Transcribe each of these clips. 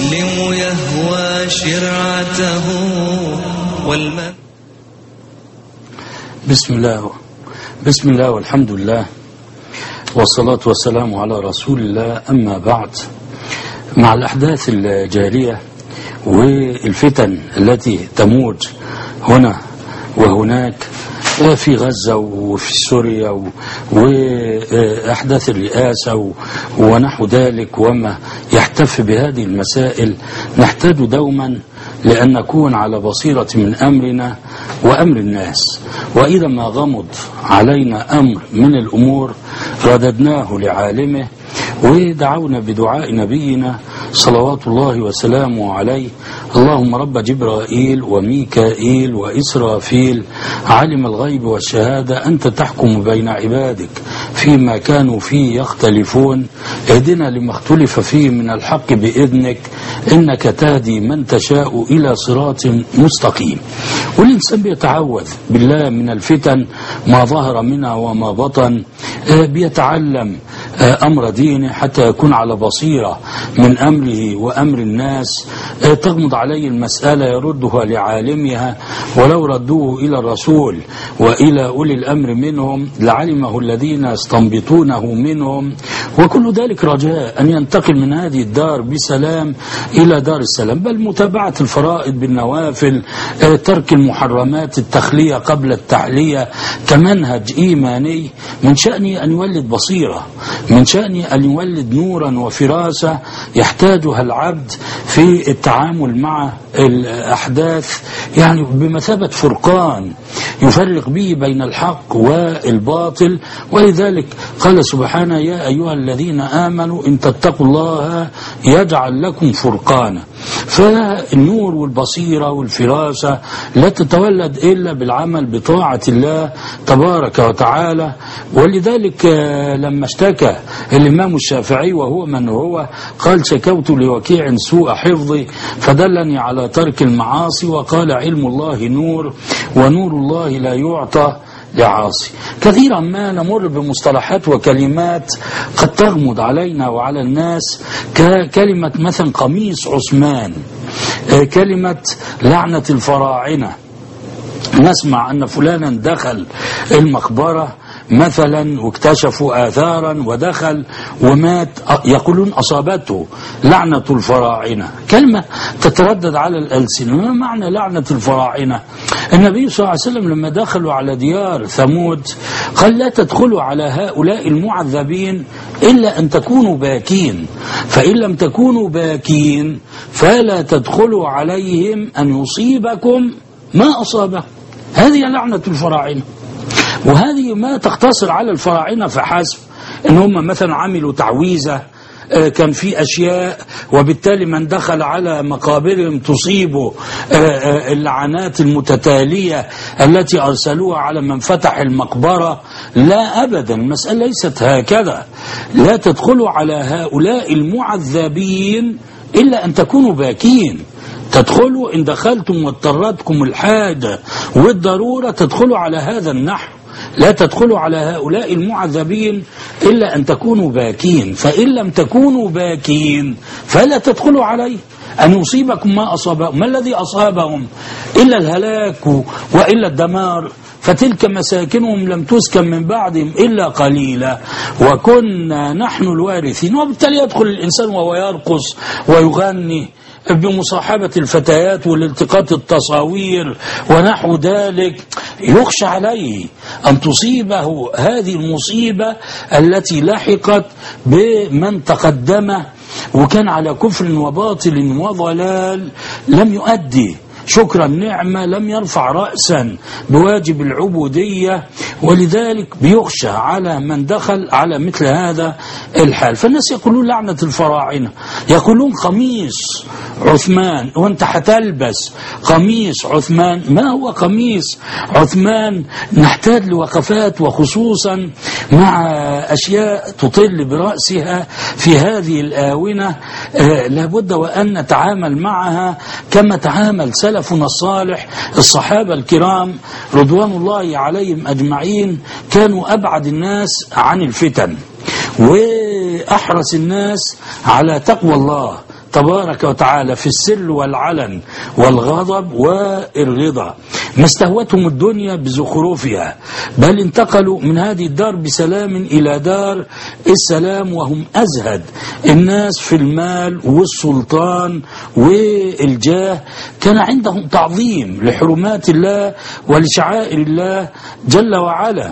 المسلم يهوى شرعته بسم الله والحمد لله والصلاة والسلام على رسول الله. أما بعد، مع الأحداث الجارية والفتن التي تموج هنا وهناك في غزة وفي سوريا وأحداث الرئاسة ونحو ذلك وما يحتف بهذه المسائل، نحتاج دوما لأن نكون على بصيرة من أمرنا وأمر الناس، وإذا ما غمض علينا أمر من الأمور رددناه لعالمه ودعونا بدعاء نبينا صلوات الله وسلامه عليه: اللهم رب جبرائيل وميكائيل وإسرافيل عالم الغيب والشهادة أنت تحكم بين عبادك فيما كانوا فيه يختلفون، اهدنا لما اختلف فيه من الحق بإذنك إنك تهدي من تشاء إلى صراط مستقيم. والإنسان بيتعوذ بالله من الفتن ما ظهر منها وما بطن، بيتعلم أمر دينه حتى يكون على بصيرة من أمره وأمر الناس. تغمض عليه المسألة يردها لعالمها، ولو ردوه إلى الرسول وإلى أولي الأمر منهم لعلمه الذين يستنبطونه منهم، وكل ذلك رجاء أن ينتقل من هذه الدار بسلام إلى دار السلام. بل متابعة الفرائض بالنوافل، ترك المحرمات، التخلية قبل التحلية كمنهج إيماني من شأنه أن يولد بصيرة، من شأنه أن يولد نورا وفراسة يحتاجها العبد في التعامل مع الأحداث، يعني بمثابة فرقان يفرق به بين الحق والباطل. ولذلك قال سبحانه: يا أيها الذين آمنوا إن تتقوا الله يجعل لكم فرقانا. فالنور والبصيرة والفراسة لا تتولد إلا بالعمل بطاعة الله تبارك وتعالى. ولذلك لما اشتكى الإمام الشافعي وهو من هو قال: شكوت لوكيع سوء حفظي فدلني على ترك المعاصي، وقال: علم الله نور ونور الله لا يعطى لعاصي. كثيرا ما نمر بمصطلحات وكلمات قد تغمض علينا وعلى الناس، ككلمة مثلا قميص عثمان، كلمة لعنة الفراعنة. نسمع أن فلانا دخل المقبرة مثلا واكتشفوا آثارا ودخل ومات، يقولون أصابته لعنة الفراعنة. كلمة تتردد على الألسنة. ما معنى لعنة الفراعنة؟ النبي صلى الله عليه وسلم لما دخلوا على ديار ثمود قال: لا تدخلوا على هؤلاء المعذبين إلا أن تكونوا باكين، فإن لم تكونوا باكين فلا تدخلوا عليهم أن يصيبكم ما أصابه. هذه لعنة الفراعنة، وهذه ما تقتصر على الفراعنة فحسب، إن هم مثلا عملوا تعويذة، كان في أشياء، وبالتالي من دخل على مقابرهم تصيبه اللعنات المتتالية التي أرسلوها على من فتح المقبرة. لا أبدا، المسألة ليست هكذا. لا تدخلوا على هؤلاء المعذبين إلا أن تكونوا باكين. تدخلوا إن دخلتم واضطرتكم الحاجة والضرورة، تدخلوا على هذا النحو. لا تدخلوا على هؤلاء المعذبين إلا أن تكونوا باكين، فإن لم تكونوا باكين فلا تدخلوا عليه أن يصيبكم ما أصابهم. ما الذي أصابهم إلا الهلاك وإلا الدمار، فتلك مساكنهم لم تسكن من بعدهم إلا قليلا وكنا نحن الوارثين. وبالتالي يدخل الإنسان وهو يرقص ويغني بمصاحبة الفتيات والالتقاط التصاوير ونحو ذلك، يخشى عليه أن تصيبه هذه المصيبة التي لحقت بمن تقدمه وكان على كفر وباطل وضلال، لم يؤدي شكر النعمة، لم يرفع رأسا بواجب العبودية، ولذلك بيخشى على من دخل على مثل هذا الحال. فالناس يقولون لعنة الفراعنة، يقولون قميص عثمان، وانت هتلبس قميص عثمان. ما هو قميص عثمان؟ نحتاج لوقفات، وخصوصا مع أشياء تطل برأسها في هذه الآونة لابد وأن نتعامل معها كما تعامل سلفنا الصالح. الصحابة الكرام رضوان الله عليهم أجمعين كانوا أبعد الناس عن الفتن وأحرص الناس على تقوى الله تبارك وتعالى في السر والعلن والغضب والرضا. ما استهوتهم الدنيا بزخرفها، بل انتقلوا من هذه الدار بسلام إلى دار السلام، وهم أزهد الناس في المال والسلطان والجاه. كان عندهم تعظيم لحرمات الله ولشعائر الله جل وعلا.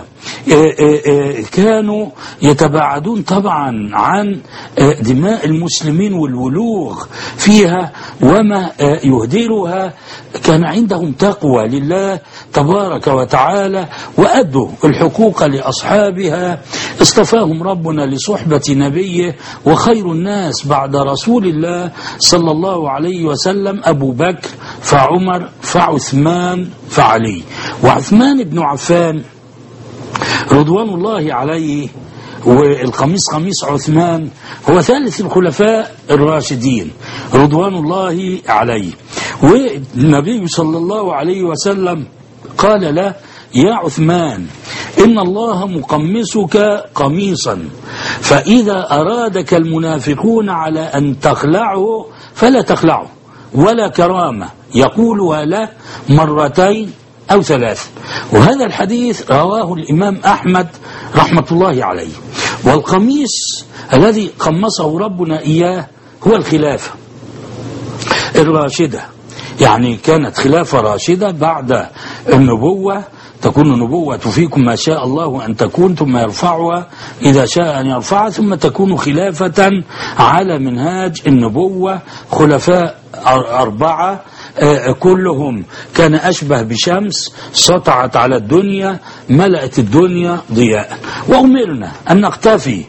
كانوا يتباعدون طبعا عن دماء المسلمين والولوغ فيها وما يهدرها. كان عندهم تقوى لله تبارك وتعالى، وأدوا الحقوق لأصحابها. اصطفاهم ربنا لصحبة نبيه، وخير الناس بعد رسول الله صلى الله عليه وسلم أبو بكر فعمر فعثمان فعلي. وعثمان بن عفان رضوان الله عليه، والقميص قميص عثمان، هو ثالث الخلفاء الراشدين رضوان الله عليه. والنبي صلى الله عليه وسلم قال له: يا عثمان، إن الله مقمصك قميصا، فإذا أرادك المنافقون على أن تخلعه فلا تخلعه، ولا كرامة يقولها له مرتين أو ثلاث. وهذا الحديث رواه الإمام أحمد رحمة الله عليه. والقميص الذي قمصه ربنا إياه هو الخلافة الراشدة، يعني كانت خلافة راشدة بعد النبوة. تكون النبوة فيكم ما شاء الله أن تكون، ثم يرفعها إذا شاء أن يرفعها، ثم تكون خلافة على منهاج النبوة. خلفاء 4 كلهم كان أشبه بشمس سطعت على الدنيا، ملأت الدنيا ضياء. وأمرنا أن نقتفي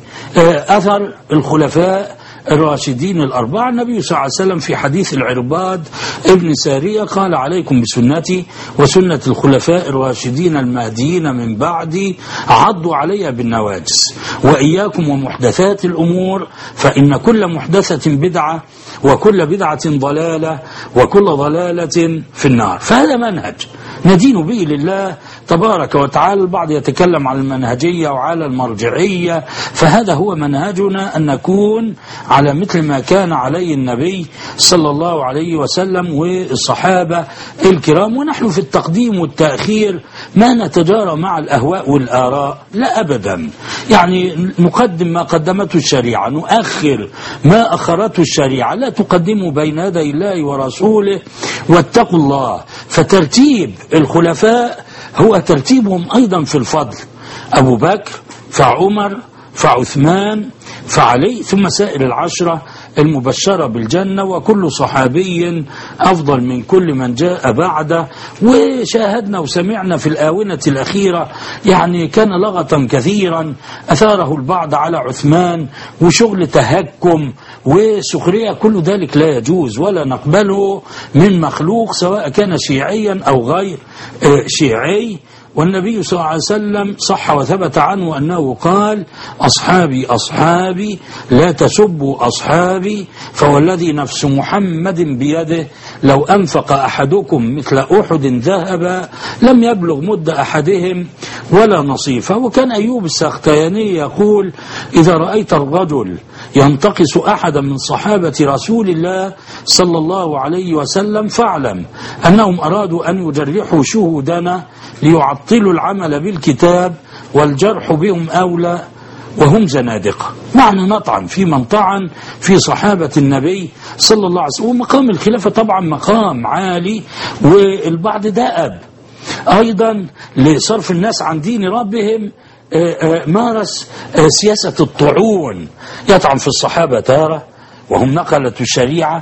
أثر الخلفاء الراشدين 4. النبي صلى الله عليه وسلم في حديث العرباض ابن سارية قال: عليكم بسنتي وسنة الخلفاء الراشدين المهديين من بعدي، عضوا علي بالنواجس، وإياكم ومحدثات الأمور، فإن كل محدثة بدعة، وكل بدعة ضلالة، وكل ضلالة في النار. فهذا منهج ندين به لله تبارك وتعالى. البعض يتكلم عن المنهجية وعلى المرجعية، فهذا هو منهجنا، أن نكون على مثل ما كان عليه النبي صلى الله عليه وسلم والصحابة الكرام. ونحن في التقديم والتأخير ما نتجارى مع الأهواء والآراء، لا أبدا. يعني نقدم ما قدمته الشريعة، نؤخر ما أخرته الشريعة. لا تقدموا بين يدي الله ورسوله، واتقوا الله. فترتيب الخلفاء هو ترتيبهم أيضا في الفضل: أبو بكر فعمر فعثمان فعلي، ثم سائر العشرة المبشرة بالجنة، وكل صحابي أفضل من كل من جاء بعده. وشاهدنا وسمعنا في الآونة الأخيرة يعني كان لغطا كثيرا أثاره البعض على عثمان، وشغل تهكم وسخرية. كل ذلك لا يجوز ولا نقبله من مخلوق، سواء كان شيعيا أو غير شيعي. والنبي صلى الله عليه وسلم صح وثبت عنه أنه قال: أصحابي أصحابي لا تسبوا أصحابي، فوالذي نفس محمد بيده لو أنفق أحدكم مثل أحد ذهبا لم يبلغ مد أحدهم ولا نصيفه. وكان أيوب السختياني يقول: إذا رأيت الرجل ينتقص أحدا من صحابة رسول الله صلى الله عليه وسلم فاعلم أنهم أرادوا أن يجرحوا شهودنا ليعطلوا العمل بالكتاب، والجرح بهم أولى وهم زنادقة. معنى نطعن في من طعن في صحابة النبي صلى الله عليه وسلم. ومقام الخلافة طبعا مقام عالي، والبعض دأب أيضا لصرف الناس عن دين ربهم، مارس سياسة الطعون، يطعن في الصحابة تارة وهم نقلة الشريعة،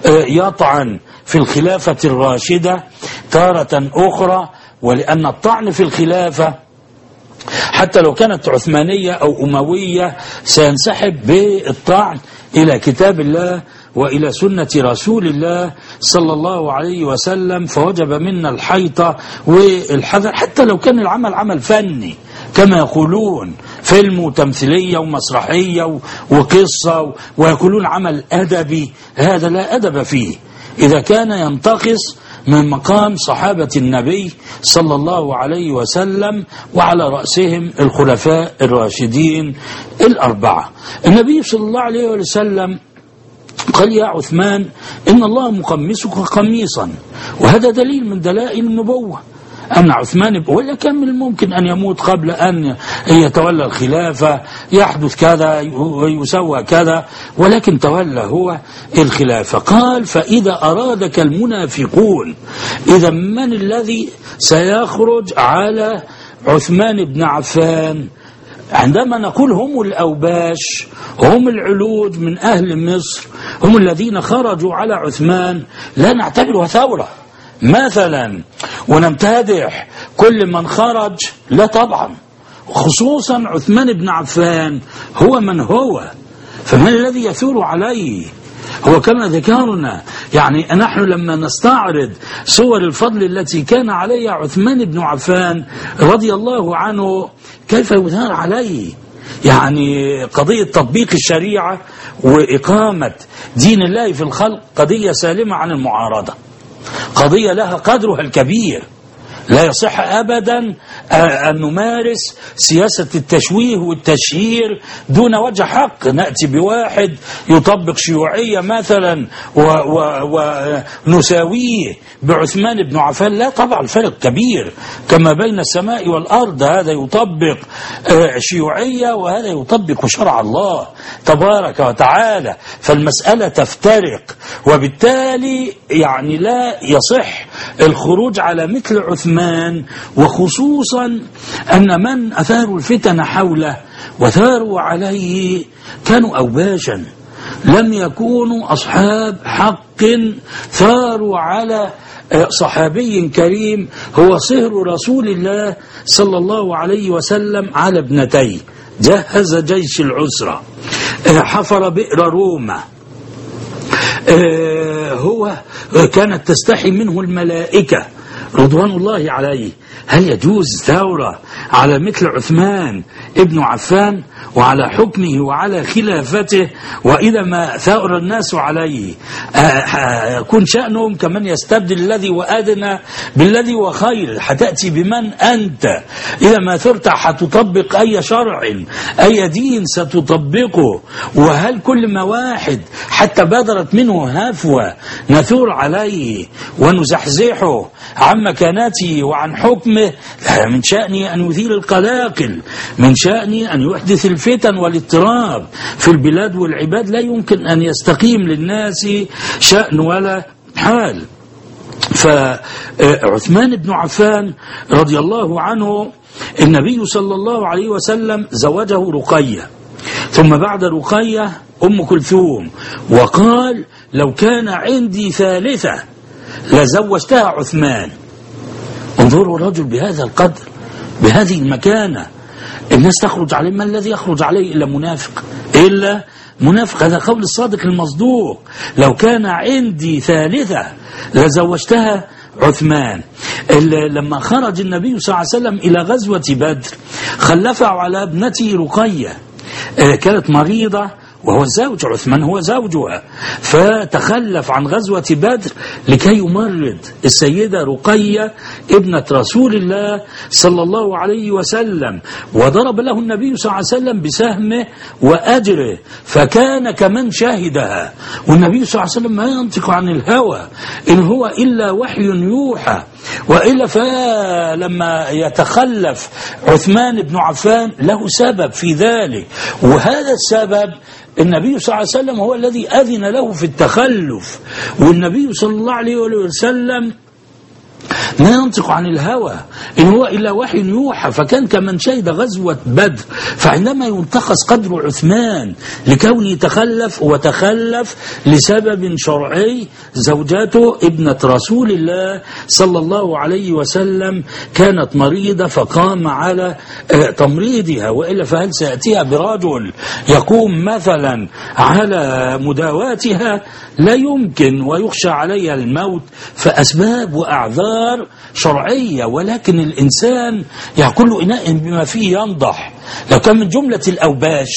يطعن في الخلافة الراشدة تارة أخرى. ولأن الطعن في الخلافة حتى لو كانت عثمانية أو أموية سينسحب بالطعن إلى كتاب الله وإلى سنة رسول الله صلى الله عليه وسلم. فوجب منا الحيطة والحذر، حتى لو كان العمل عمل فني كما يقولون، فيلم وتمثيلية ومسرحية وقصة، ويقولون عمل أدبي. هذا لا أدب فيه إذا كان ينتقص من مقام صحابة النبي صلى الله عليه وسلم، وعلى رأسهم الخلفاء الراشدين 4. النبي صلى الله عليه وسلم قال يا عثمان إن الله مقمصك قميصا، وهذا دليل من دلائل النبوة أن عثمان ولا كان من الممكن أن يموت قبل أن يتولى الخلافة، يحدث كذا ويسوى كذا، ولكن تولى هو الخلافة. قال فإذا أرادك المنافقون، إذا من الذي سيخرج على عثمان بن عفان؟ عندما نقول هم الأوباش، هم العلوج من أهل مصر، هم الذين خرجوا على عثمان، لا نعتبرها ثورة مثلا ونمتدح كل من خرج، لا طبعا، خصوصا عثمان بن عفان هو من هو، فمن الذي يثور عليه؟ هو كما ذكرنا يعني نحن لما نستعرض صور الفضل التي كان عليها عثمان بن عفان رضي الله عنه كيف يثار عليه؟ يعني قضية تطبيق الشريعة وإقامة دين الله في الخلق قضية سالمة عن المعارضة، قضية لها قدرها الكبير، لا يصح أبدا أن نمارس سياسة التشويه والتشهير دون وجه حق. نأتي بواحد يطبق شيوعية مثلا ونساويه بعثمان بن عفان، لا طبعا الفرق كبير كما بين السماء والأرض، هذا يطبق شيوعية وهذا يطبق شرع الله تبارك وتعالى، فالمسألة تفترق، وبالتالي يعني لا يصح الخروج على مثل عثمان، وخصوصا أن من أثاروا الفتن حوله وثاروا عليه كانوا أوباشا، لم يكونوا أصحاب حق، ثاروا على صحابي كريم هو صهر رسول الله صلى الله عليه وسلم على ابنتيه، جهز جيش العسرة، حفر بئر روما، هو كانت تستحي منه الملائكة رضوان الله عليه. هل يجوز ثورة على مثل عثمان ابن عفان وعلى حكمه وعلى خلافته؟ وإذا ما ثار الناس عليه يكون شأنهم كمن يستبدل الذي وأدنى بالذي وخير. حتأتي بمن أنت إذا ما ثرت حتطبق أي شرع أي دين ستطبقه؟ وهل كل ما واحد حتى بدرت منه هفوة نثور عليه ونزحزحه عن مكانته وعن حكمه؟ من شأنه أن يثير القلاقل، من شأنه أن يحدث الفتن والاضطراب في البلاد والعباد، لا يمكن أن يستقيم للناس شأن ولا حال. فعثمان بن عفان رضي الله عنه النبي صلى الله عليه وسلم زوجه رقية، ثم بعد رقية أم كلثوم، وقال لو كان عندي ثالثة لزوجتها عثمان. انظروا الرجل بهذا القدر بهذه المكانة، الناس تخرج عليه، ما الذي يخرج عليه إلا منافق، إلا منافق. هذا قول الصادق المصدوق، لو كان عندي ثالثة لزوجتها عثمان. لما خرج النبي صلى الله عليه وسلم إلى غزوة بدر خلفه على ابنته رقية، كانت مريضة وهو زوج عثمان هو زوجها، فتخلف عن غزوة بدر لكي يمرض السيدة رقية ابنة رسول الله صلى الله عليه وسلم، وضرب له النبي صلى الله عليه وسلم بسهمه وأجره، فكان كمن شاهدها. والنبي صلى الله عليه وسلم ما ينطق عن الهوى إن هو إلا وحي يوحى، وإلا فلما يتخلف عثمان بن عفان له سبب في ذلك، وهذا السبب النبي صلى الله عليه وسلم هو الذي أذن له في التخلف، والنبي صلى الله عليه وسلم ما ينطق عن الهوى إن هو إلا وحي يوحى، فكان كمن شهد غزوة بدر. فعندما ينتقص قدر عثمان لكونه يتخلف وتخلف لسبب شرعي، زوجته ابنة رسول الله صلى الله عليه وسلم كانت مريضة فقام على تمريضها، وإلا فهل سيأتيها برجل يقوم مثلا على مداواتها؟ لا يمكن، ويخشى عليها الموت، فأسباب وأعذار شرعية. ولكن الإنسان كل إناء بما فيه ينضح. لو كان من جملة الأوباش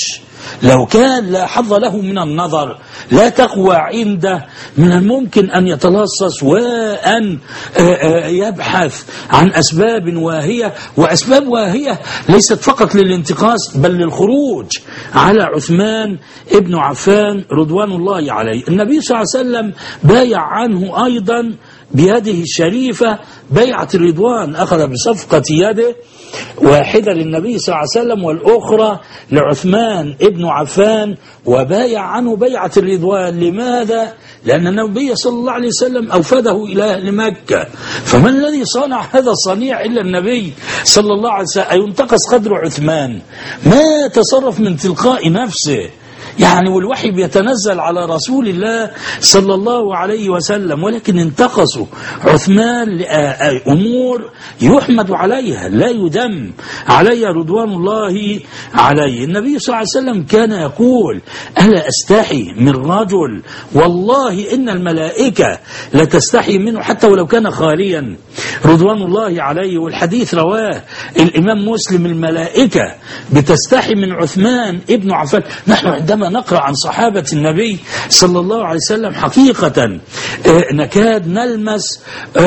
لو كان لا حظ له من النظر لا تقوى عنده، من الممكن أن يتلصص وأن يبحث عن أسباب واهية، وأسباب واهية ليست فقط للانتقاص بل للخروج على عثمان ابن عفان رضوان الله عليه. النبي صلى الله عليه وسلم بايع عنه أيضا بيده الشريفة بيعة الرضوان، أخذ بصفقة يده واحدة للنبي صلى الله عليه وسلم والأخرى لعثمان ابن عفان، وبايع عنه بيعة الرضوان. لماذا؟ لأن النبي صلى الله عليه وسلم أوفده إلى أهل مكة، فمن الذي صنع هذا الصنيع إلا النبي صلى الله عليه وسلم. أينتقص قدر عثمان؟ ما تصرف من تلقاء نفسه، يعني والوحي بيتنزل على رسول الله صلى الله عليه وسلم، ولكن انتقصوا عثمان لأمور يحمد عليها لا يدم عليها رضوان الله عليه. النبي صلى الله عليه وسلم كان يقول: ألا أستحي من رجل والله إن الملائكة لتستحي منه حتى ولو كان خاليا رضوان الله عليه. والحديث رواه الإمام مسلم: الملائكة بتستحي من عثمان ابن عفان. نحن عندما نقرأ عن صحابة النبي صلى الله عليه وسلم حقيقة نكاد نلمس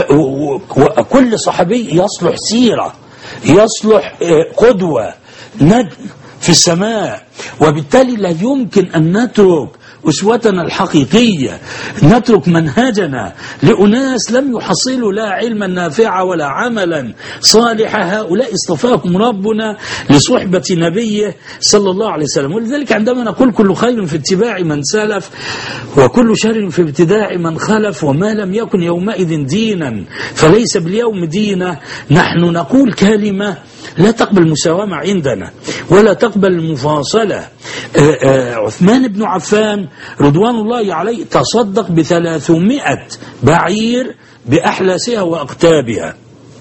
وكل صحابي يصلح سيرة، يصلح قدوة، نجم في السماء، وبالتالي لا يمكن أن نترك أسوتنا الحقيقية، نترك منهجنا لأناس لم يحصلوا لا علما نافعا ولا عملا صالحا. هؤلاء اصطفاهم ربنا لصحبة نبيه صلى الله عليه وسلم. ولذلك عندما نقول كل خير في اتباع من سلف وكل شر في ابتداع من خلف، وما لم يكن يومئذ دينا فليس باليوم دينا، نحن نقول كلمة لا تقبل مساومة عندنا ولا تقبل المفاصلة. عثمان بن عفان رضوان الله عليه تصدق ب300 بعير بأحلاسها وأقتابها،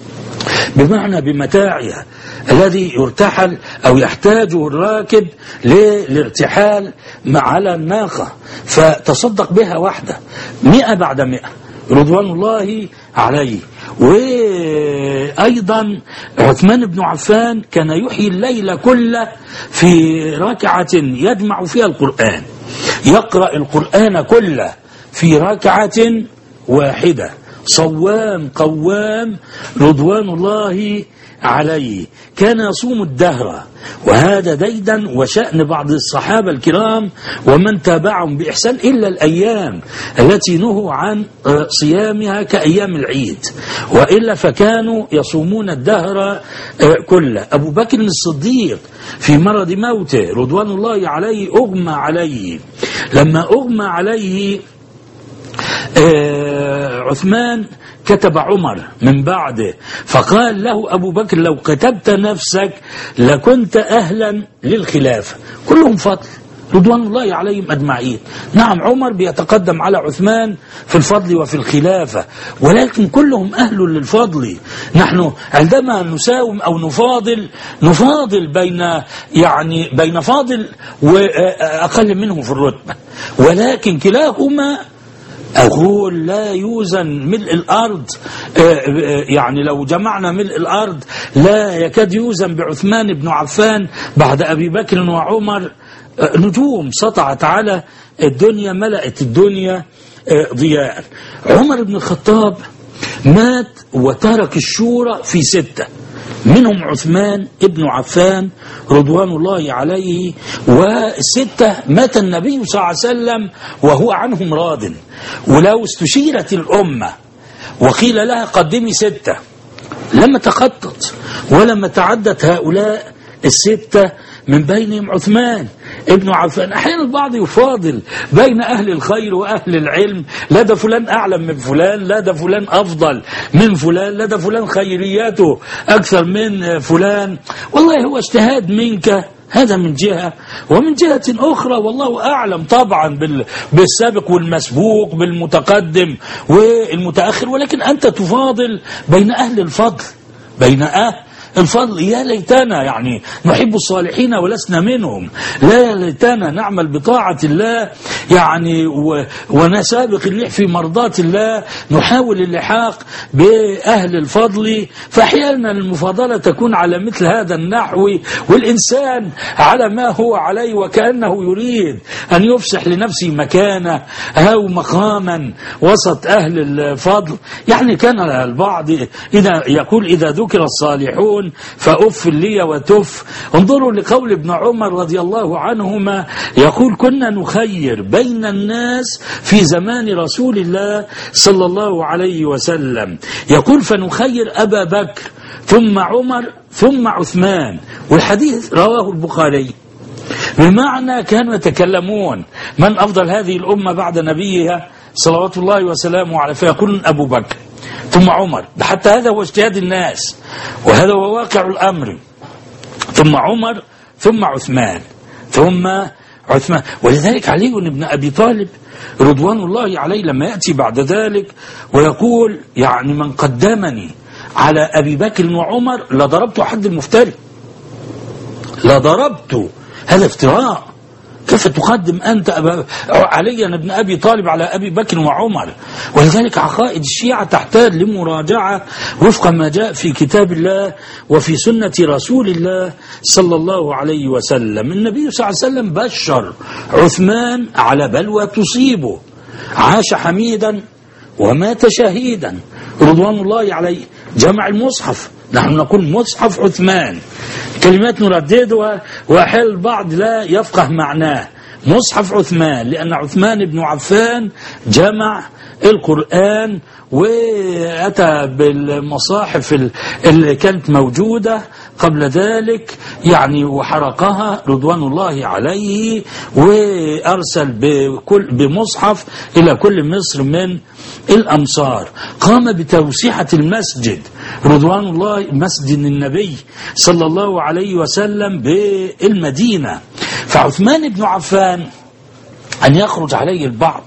بمعنى بمتاعها الذي يرتحل أو يحتاجه الراكب للارتحال على الناقة، فتصدق بها واحدة 100 بعد 100 رضوان الله عليه. وأيضا عثمان بن عفان كان يحيي الليل كله في ركعة يجمع فيها القرآن، يقرأ القرآن كله في ركعة واحدة، صوام قوام رضوان الله عليه. كان يصوم الدهر، وهذا ديدا وشأن بعض الصحابة الكرام ومن تابعهم بإحسان، إلا الأيام التي نهوا عن صيامها كأيام العيد، وإلا فكانوا يصومون الدهر كله. أبو بكر الصديق في مرض موته رضوان الله عليه أغمى عليه، لما أغمى عليه عثمان كتب عمر من بعده، فقال له أبو بكر: لو كتبت نفسك لكنت أهلا للخلافة. كلهم فضل رضوان الله عليهم أجمعين. نعم، عمر بيتقدم على عثمان في الفضل وفي الخلافة، ولكن كلهم أهل للفضل. نحن عندما نساوم أو نفاضل بين فاضل وأقل منه في الرتبة، ولكن كلاهما أقول لا يوزن ملء الأرض. يعني لو جمعنا ملء الأرض لا يكاد يوزن بعثمان بن عفان بعد أبي بكر وعمر. نجوم سطعت على الدنيا، ملأت الدنيا ضياء. عمر بن الخطاب مات وترك الشورى في 6، منهم عثمان ابن عفان رضوان الله عليه، و6 مات النبي صلى الله عليه وسلم وهو عنهم راض. ولو استشيرت الأمة وقيل لها قدمي 6 لما تخطط ولما تعدت هؤلاء 6 من بينهم عثمان ابن عفان. أحيانا البعض يفاضل بين أهل الخير وأهل العلم، لا ده فلان أعلم من فلان، لا ده فلان أفضل من فلان، لا ده فلان خيرياته أكثر من فلان. والله هو اجتهاد منك، هذا من جهة، ومن جهة أخرى والله أعلم طبعا بالسابق والمسبوق، بالمتقدم والمتأخر، ولكن أنت تفاضل بين أهل الفضل، بين الفضل. يا ليتنا يعني نحب الصالحين ولسنا منهم، لا ليتنا نعمل بطاعة الله يعني ونسابق اللحق في مرضات الله، نحاول اللحاق بأهل الفضل. فأحيانا المفاضلة تكون على مثل هذا النحو، والإنسان على ما هو عليه وكأنه يريد أن يفسح لنفسه مكانة أو مقاما وسط أهل الفضل. يعني كان البعض إذا يقول إذا ذكر الصالحون فأف لي وتف. انظروا لقول ابن عمر رضي الله عنهما، يقول كنا نخير بين الناس في زمان رسول الله صلى الله عليه وسلم، يقول فنخير أبا بكر ثم عمر ثم عثمان، والحديث رواه البخاري. بمعنى كانوا يتكلمون من أفضل هذه الأمة بعد نبيها صلوات الله وسلامه عليه، فيقول أبو بكر ثم عمر، حتى هذا هو اجتهاد الناس وهذا هو واقع الأمر، ثم عمر ثم عثمان ثم عثمان. ولذلك علي بن أبي طالب رضوان الله عليه لما يأتي بعد ذلك ويقول يعني من قدمني على أبي بكر وعمر لضربت حد المفتري، لضربت. هذا افتراء. كيف تقدم أنت علي بن أبي طالب على أبي بكر وعمر؟ ولذلك عقائد الشيعة تحتاج لمراجعة وفق ما جاء في كتاب الله وفي سنة رسول الله صلى الله عليه وسلم. النبي صلى الله عليه وسلم بشر عثمان على بلوى تصيبه، عاش حميدا ومات شهيدا رضوان الله عليه. جمع المصحف، نحن نقول مصحف عثمان، كلمات نرددها وأحيانا البعض لا يفقه معناه. مصحف عثمان لأن عثمان بن عفان جمع القرآن وأتى بالمصاحف اللي كانت موجودة قبل ذلك يعني وحرقها رضوان الله عليه، وأرسل بمصحف إلى كل مصر من الأمصار. قام بتوسعة المسجد رضوان الله، مسجد النبي صلى الله عليه وسلم بالمدينة. فعثمان بن عفان أن يخرج عليه البعض،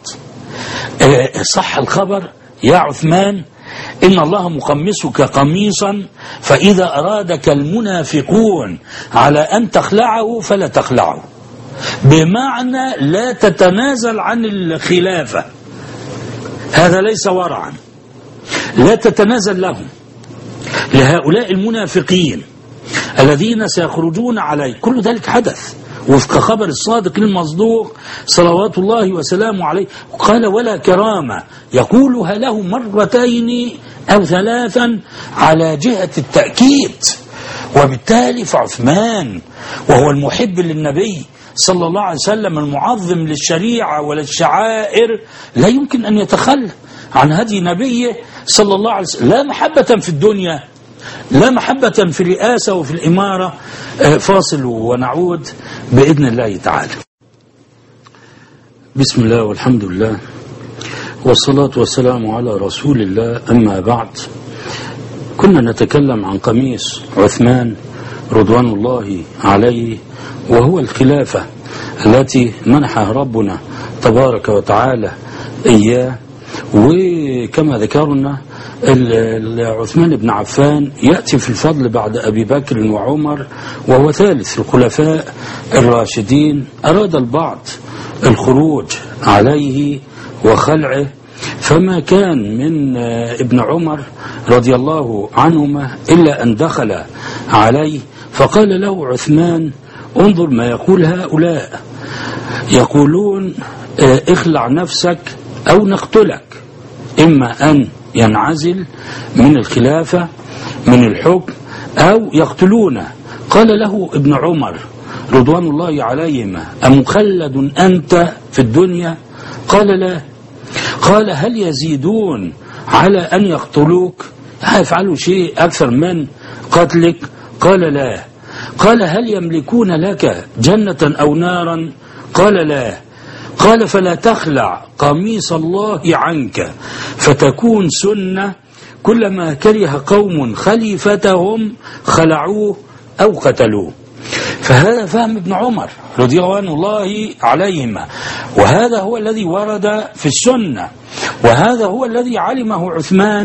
صح الخبر يا عثمان إن الله مقمصك قميصا فإذا أرادك المنافقون على أن تخلعه فلا تخلعه، بمعنى لا تتنازل عن الخلافة، هذا ليس ورعا، لا تتنازل لهم لهؤلاء المنافقين الذين سيخرجون عليك. كل ذلك حدث وفق خبر الصادق المصدوق صلوات الله وسلامه عليه. قال ولا كرامة يقولها له مرتين أو ثلاثا على جهة التأكيد. وبالتالي فعثمان وهو المحب للنبي صلى الله عليه وسلم المعظم للشريعة وللشعائر لا يمكن أن يتخلى عن هدي نبيه صلى الله عليه وسلم، لا محبة في الدنيا لا محبة في الرئاسة وفي الإمارة. فاصل ونعود بإذن الله تعالى. بسم الله والحمد لله والصلاة والسلام على رسول الله، أما بعد. كنا نتكلم عن قميص عثمان رضوان الله عليه، وهو الخلافة التي منحها ربنا تبارك وتعالى إياه. وكما ذكرنا عثمان بن عفان يأتي في الفضل بعد أبي بكر وعمر، وهو ثالث الخلفاء الراشدين. أراد البعض الخروج عليه وخلعه، فما كان من ابن عمر رضي الله عنهما إلا أن دخل عليه فقال له عثمان انظر ما يقول هؤلاء، يقولون اخلع نفسك أو نقتلك، إما أن ينعزل من الخلافة من الحكم أو يقتلونه. قال له ابن عمر رضوان الله عليهما أمخلد أنت في الدنيا؟ قال لا. قال هل يزيدون على أن يقتلوك؟ يفعلوا شيء أكثر من قتلك؟ قال لا. قال هل يملكون لك جنة أو نارا؟ قال لا. قال فلا تخلع قميص الله عنك فتكون سنة، كلما كره قوم خليفتهم خلعوه أو قتلوه. فهذا فهم ابن عمر رضي الله عليهما، وهذا هو الذي ورد في السنة، وهذا هو الذي علمه عثمان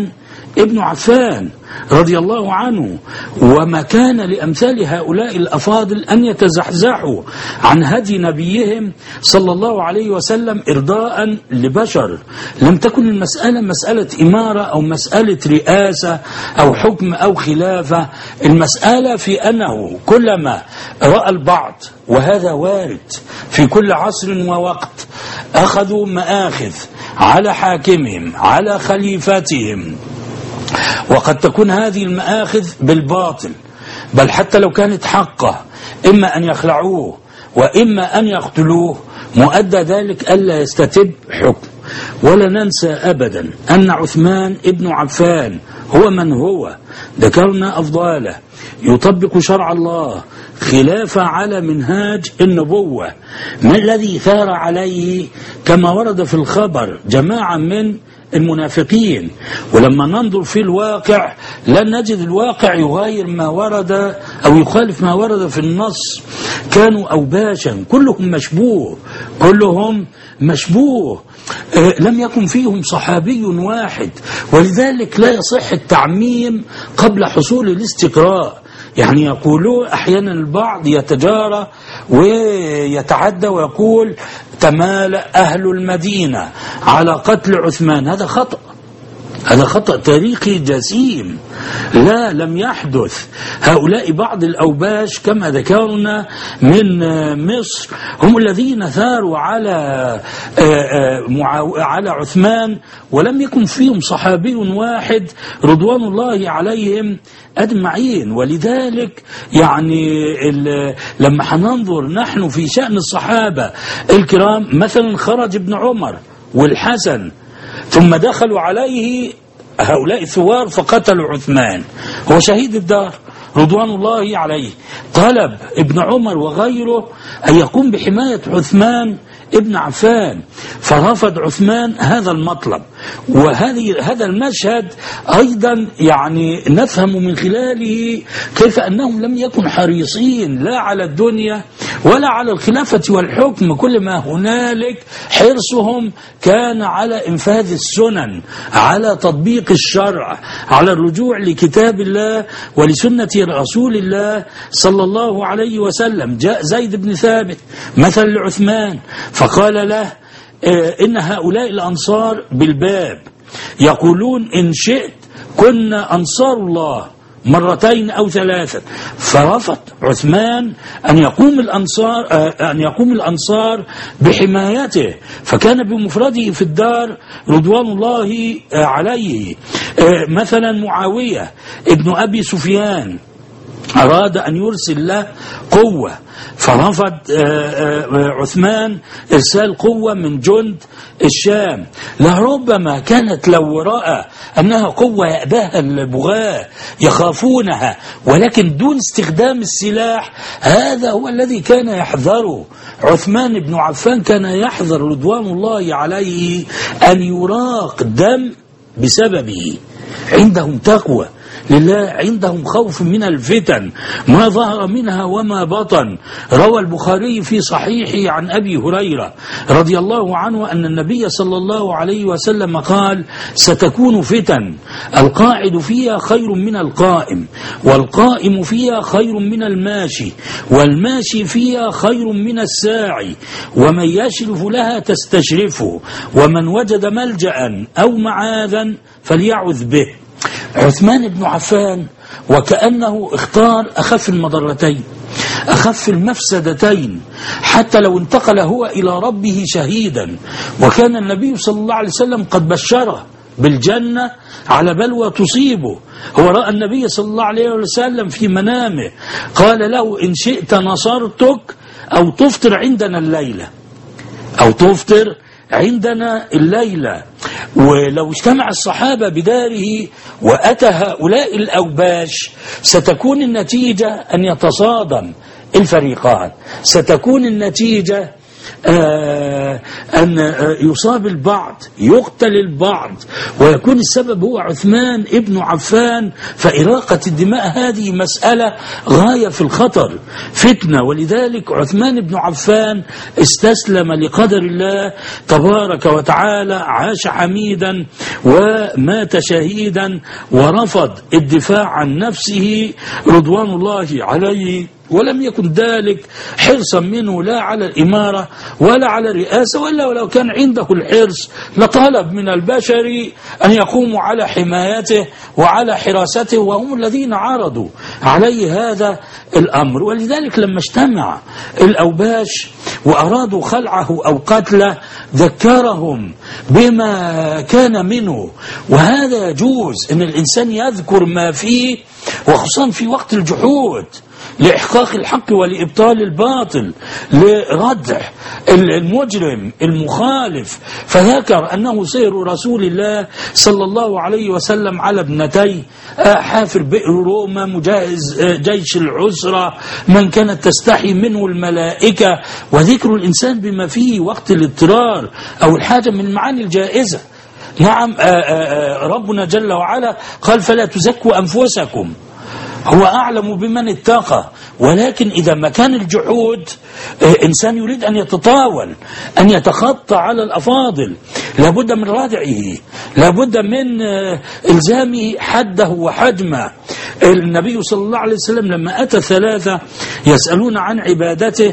ابن عفان رضي الله عنه. وما كان لأمثال هؤلاء الأفاضل أن يتزحزحوا عن هدي نبيهم صلى الله عليه وسلم إرضاء لبشر. لم تكن المسألة مسألة إمارة أو مسألة رئاسة أو حكم أو خلافة. المسألة في أنه كلما رأى البعض، وهذا وارد في كل عصر ووقت، أخذوا مآخذ على حاكمهم على خليفتهم، وقد تكون هذه المآخذ بالباطل، بل حتى لو كانت حقه إما أن يخلعوه وإما أن يقتلوه، مؤدى ذلك ألا يستتب حكم. ولا ننسى أبدا أن عثمان ابن عفان هو من هو، ذكرنا أفضاله، يطبق شرع الله خلافة على منهاج النبوة. ما الذي ثار عليه كما ورد في الخبر جماعة من المنافقين؟ ولما ننظر في الواقع لن نجد الواقع يغاير ما ورد أو يخالف ما ورد في النص. كانوا أوباشا، كلهم مشبوه، كلهم مشبوه، لم يكن فيهم صحابي واحد. ولذلك لا يصح التعميم قبل حصول الاستقراء. يعني يقولون أحيانا البعض يتجارى ويتعدى ويقول تمالأ أهل المدينة على قتل عثمان. هذا خطأ، هذا خطأ تاريخي جسيم، لا لم يحدث. هؤلاء بعض الأوباش كما ذكرنا من مصر هم الذين ثاروا على عثمان، ولم يكن فيهم صحابي واحد رضوان الله عليهم أجمعين. ولذلك يعني لما حننظر نحن في شأن الصحابة الكرام، مثلا خرج ابن عمر والحسن ثم دخلوا عليه هؤلاء الثوار فقتلوا عثمان، هو شهيد الدار رضوان الله عليه. طلب ابن عمر وغيره أن يقوم بحماية عثمان ابن عفان، فرفض عثمان هذا المطلب. هذا المشهد أيضا يعني نفهم من خلاله كيف أنهم لم يكن حريصين لا على الدنيا ولا على الخلافة والحكم، كل ما هنالك حرصهم كان على إنفاذ السنن، على تطبيق الشرع، على الرجوع لكتاب الله ولسنة رسول الله صلى الله عليه وسلم. جاء زيد بن ثابت مثل لعثمان فقال له إن هؤلاء الأنصار بالباب يقولون إن شئت كنا أنصار الله مرتين أو ثلاثة، فرفض عثمان أن يقوم الأنصار بحمايته، فكان بمفرده في الدار رضوان الله عليه. مثلا معاوية ابن أبي سفيان أراد أن يرسل له قوة، فرفض عثمان إرسال قوة من جند الشام. لربما كانت لو رأى أنها قوة يأباها البغاة يخافونها، ولكن دون استخدام السلاح، هذا هو الذي كان يحذره عثمان بن عفان. كان يحذر رضوان الله عليه أن يراق دم بسببه. عندهم تقوى لله، عندهم خوف من الفتن ما ظهر منها وما بطن. روى البخاري في صحيحه عن أبي هريرة رضي الله عنه أن النبي صلى الله عليه وسلم قال: ستكون فتن القاعد فيها خير من القائم، والقائم فيها خير من الماشي، والماشي فيها خير من الساعي، ومن يشرف لها تستشرفه، ومن وجد ملجأ أو معاذا فليعوذ به. عثمان بن عفان وكأنه اختار أخف المضرتين، أخف المفسدتين، حتى لو انتقل هو إلى ربه شهيدا. وكان النبي صلى الله عليه وسلم قد بشره بالجنة على بلوى تصيبه. هو رأى النبي صلى الله عليه وسلم في منامه قال له: إن شئت نصرتك أو تفطر عندنا الليلة، أو تفطر عندنا الليلة. ولو اجتمع الصحابة بداره وأتى هؤلاء الأوباش ستكون النتيجة أن يتصادم الفريقان، ستكون النتيجة أن يصاب البعض، يقتل البعض، ويكون السبب هو عثمان ابن عفان، فإراقة الدماء هذه مسألة غاية في الخطر، فتنة. ولذلك عثمان ابن عفان استسلم لقدر الله تبارك وتعالى، عاش حميدا ومات شهيدا، ورفض الدفاع عن نفسه رضوان الله عليه، ولم يكن ذلك حرصا منه لا على الإمارة ولا على الرئاسة، وإلا ولو كان عنده الحرص لطلب من البشر أن يقوموا على حمايته وعلى حراسته، وهم الذين عرضوا عليه هذا الأمر. ولذلك لما اجتمع الأوباش وأرادوا خلعه أو قتله ذكرهم بما كان منه، وهذا يجوز أن الإنسان يذكر ما فيه، وخصوصا في وقت الجحود، لإحقاق الحق ولإبطال الباطل، لردع المجرم المخالف. فذكر أنه سير رسول الله صلى الله عليه وسلم على ابنتي حافر بئر روما، مجهز جيش العسرة، من كانت تستحي منه الملائكة، وذكر الإنسان بما فيه وقت الاضطرار أو الحاجة من المعاني الجائزة. نعم، ربنا جل وعلا قال فلا تزكوا أنفسكم، هو أعلم بمن اتقى. ولكن إذا ما كان الجحود إنسان يريد أن يتطاول، أن يتخطى على الأفاضل، لابد من ردعه، لابد من إلزامه حده وحجمه. النبي صلى الله عليه وسلم لما أتى ثلاثة يسألون عن عبادته،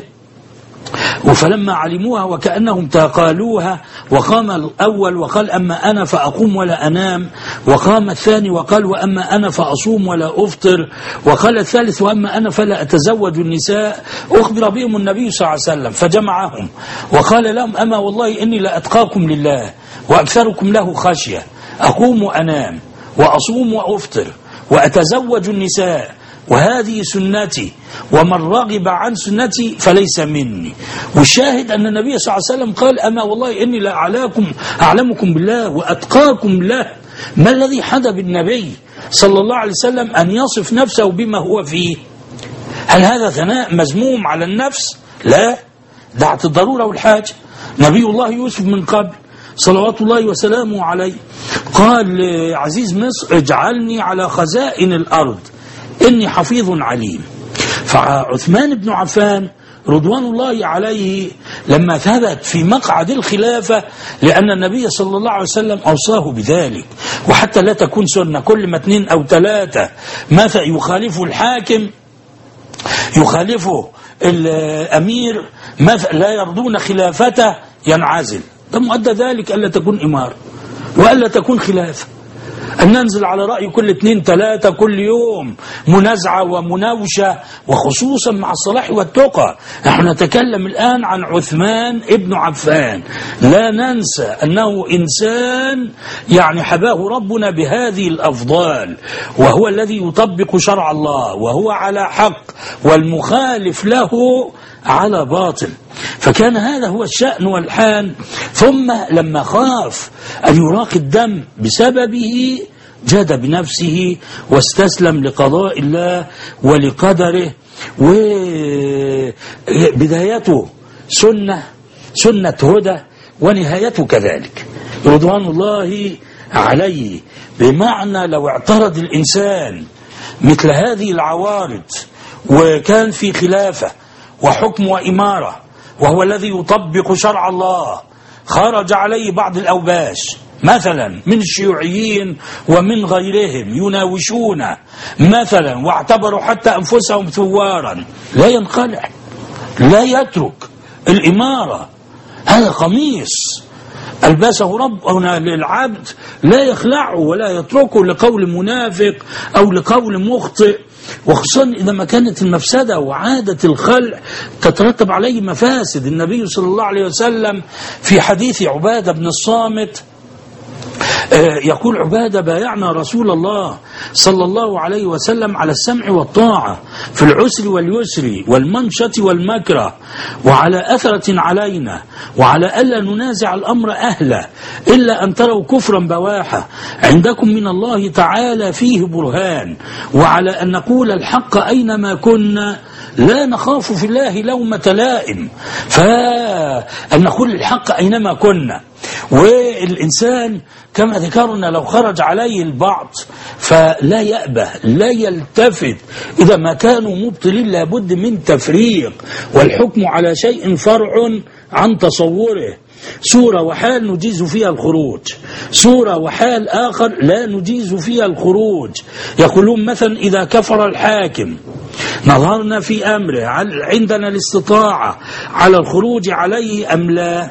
فلما علموها وكأنهم تقالوها، وقام الأول وقال أما أنا فأقوم ولا أنام، وقام الثاني وقال وأما أنا فأصوم ولا أفطر، وقال الثالث وأما أنا فلا أتزوج النساء، أخبر بهم النبي صلى الله عليه وسلم فجمعهم وقال لهم أما والله إني لأتقاكم لله وأكثركم له خشية، أقوم وأنام وأصوم وأفطر وأتزوج النساء، وهذه سنتي، ومن رغب عن سنتي فليس مني. والشاهد أن النبي صلى الله عليه وسلم قال أما والله إني أعلمكم بالله وأتقاكم له. ما الذي حدث بالنبي صلى الله عليه وسلم أن يصف نفسه بما هو فيه؟ هل هذا ثناء مذموم على النفس؟ لا، دعت الضرورة والحاجة. نبي الله يوسف من قبل صلوات الله وسلامه عليه قال لعزيز مصر اجعلني على خزائن الأرض إني حفيظ عليم. فعثمان بن عفان رضوان الله عليه لما ثبت في مقعد الخلافة، لأن النبي صلى الله عليه وسلم أوصاه بذلك، وحتى لا تكون سنة كل ما 2 أو 3 مثلا يخالفه الحاكم، يخالفه الأمير، لا يرضون خلافته، ينعزل. ده مؤدى ذلك ألا تكون إمارة وألا تكون خلافة، أن ننزل على رأي كل 2 3 كل يوم منازعة ومناوشة، وخصوصا مع الصلاح والتقى. نحن نتكلم الآن عن عثمان ابن عفان، لا ننسى أنه إنسان يعني حباه ربنا بهذه الأفضال، وهو الذي يطبق شرع الله، وهو على حق، والمخالف له على باطل. فكان هذا هو الشأن والحال. ثم لما خاف أن يراق الدم بسببه جاد بنفسه واستسلم لقضاء الله ولقدره. وبدايته سنة هدى، ونهايته كذلك رضوان الله عليه. بمعنى لو اعترض الإنسان مثل هذه العوارض وكان في خلافة وحكم وإمارة، وهو الذي يطبق شرع الله، خرج عليه بعض الأوباش مثلا من الشيوعيين ومن غيرهم يناوشون مثلا، واعتبروا حتى أنفسهم ثوارا، لا ينخلع، لا يترك الإمارة. هذا قميص ألبسه ربنا للعبد، لا يخلعه ولا يتركه لقول منافق أو لقول مخطئ، وخصوصا إذا ما كانت المفسدة وعادة الخلع تترتب عليه مفاسد. النبي صلى الله عليه وسلم في حديث عبادة بن الصامت يقول عبادة بايعنا رسول الله صلى الله عليه وسلم على السمع والطاعة في العسر واليسر والمنشة والمكره، وعلى أثرة علينا، وعلى ألا ننازع الأمر أهله إلا أن تروا كفرا بواحا عندكم من الله تعالى فيه برهان، وعلى أن نقول الحق أينما كنا لا نخاف في الله لومة لائم، فأن نقول الحق أينما كنا. والإنسان كما ذكرنا لو خرج عليه البعض فلا يأبه، لا يلتفت، إذا ما كانوا مبطلين لابد من تفريق، والحكم على شيء فرع عن تصوره. صورة وحال نجيز فيها الخروج، صورة وحال آخر لا نجيز فيها الخروج. يقولون مثلا إذا كفر الحاكم نظرنا في أمره عندنا الاستطاعة على الخروج عليه أم لا؟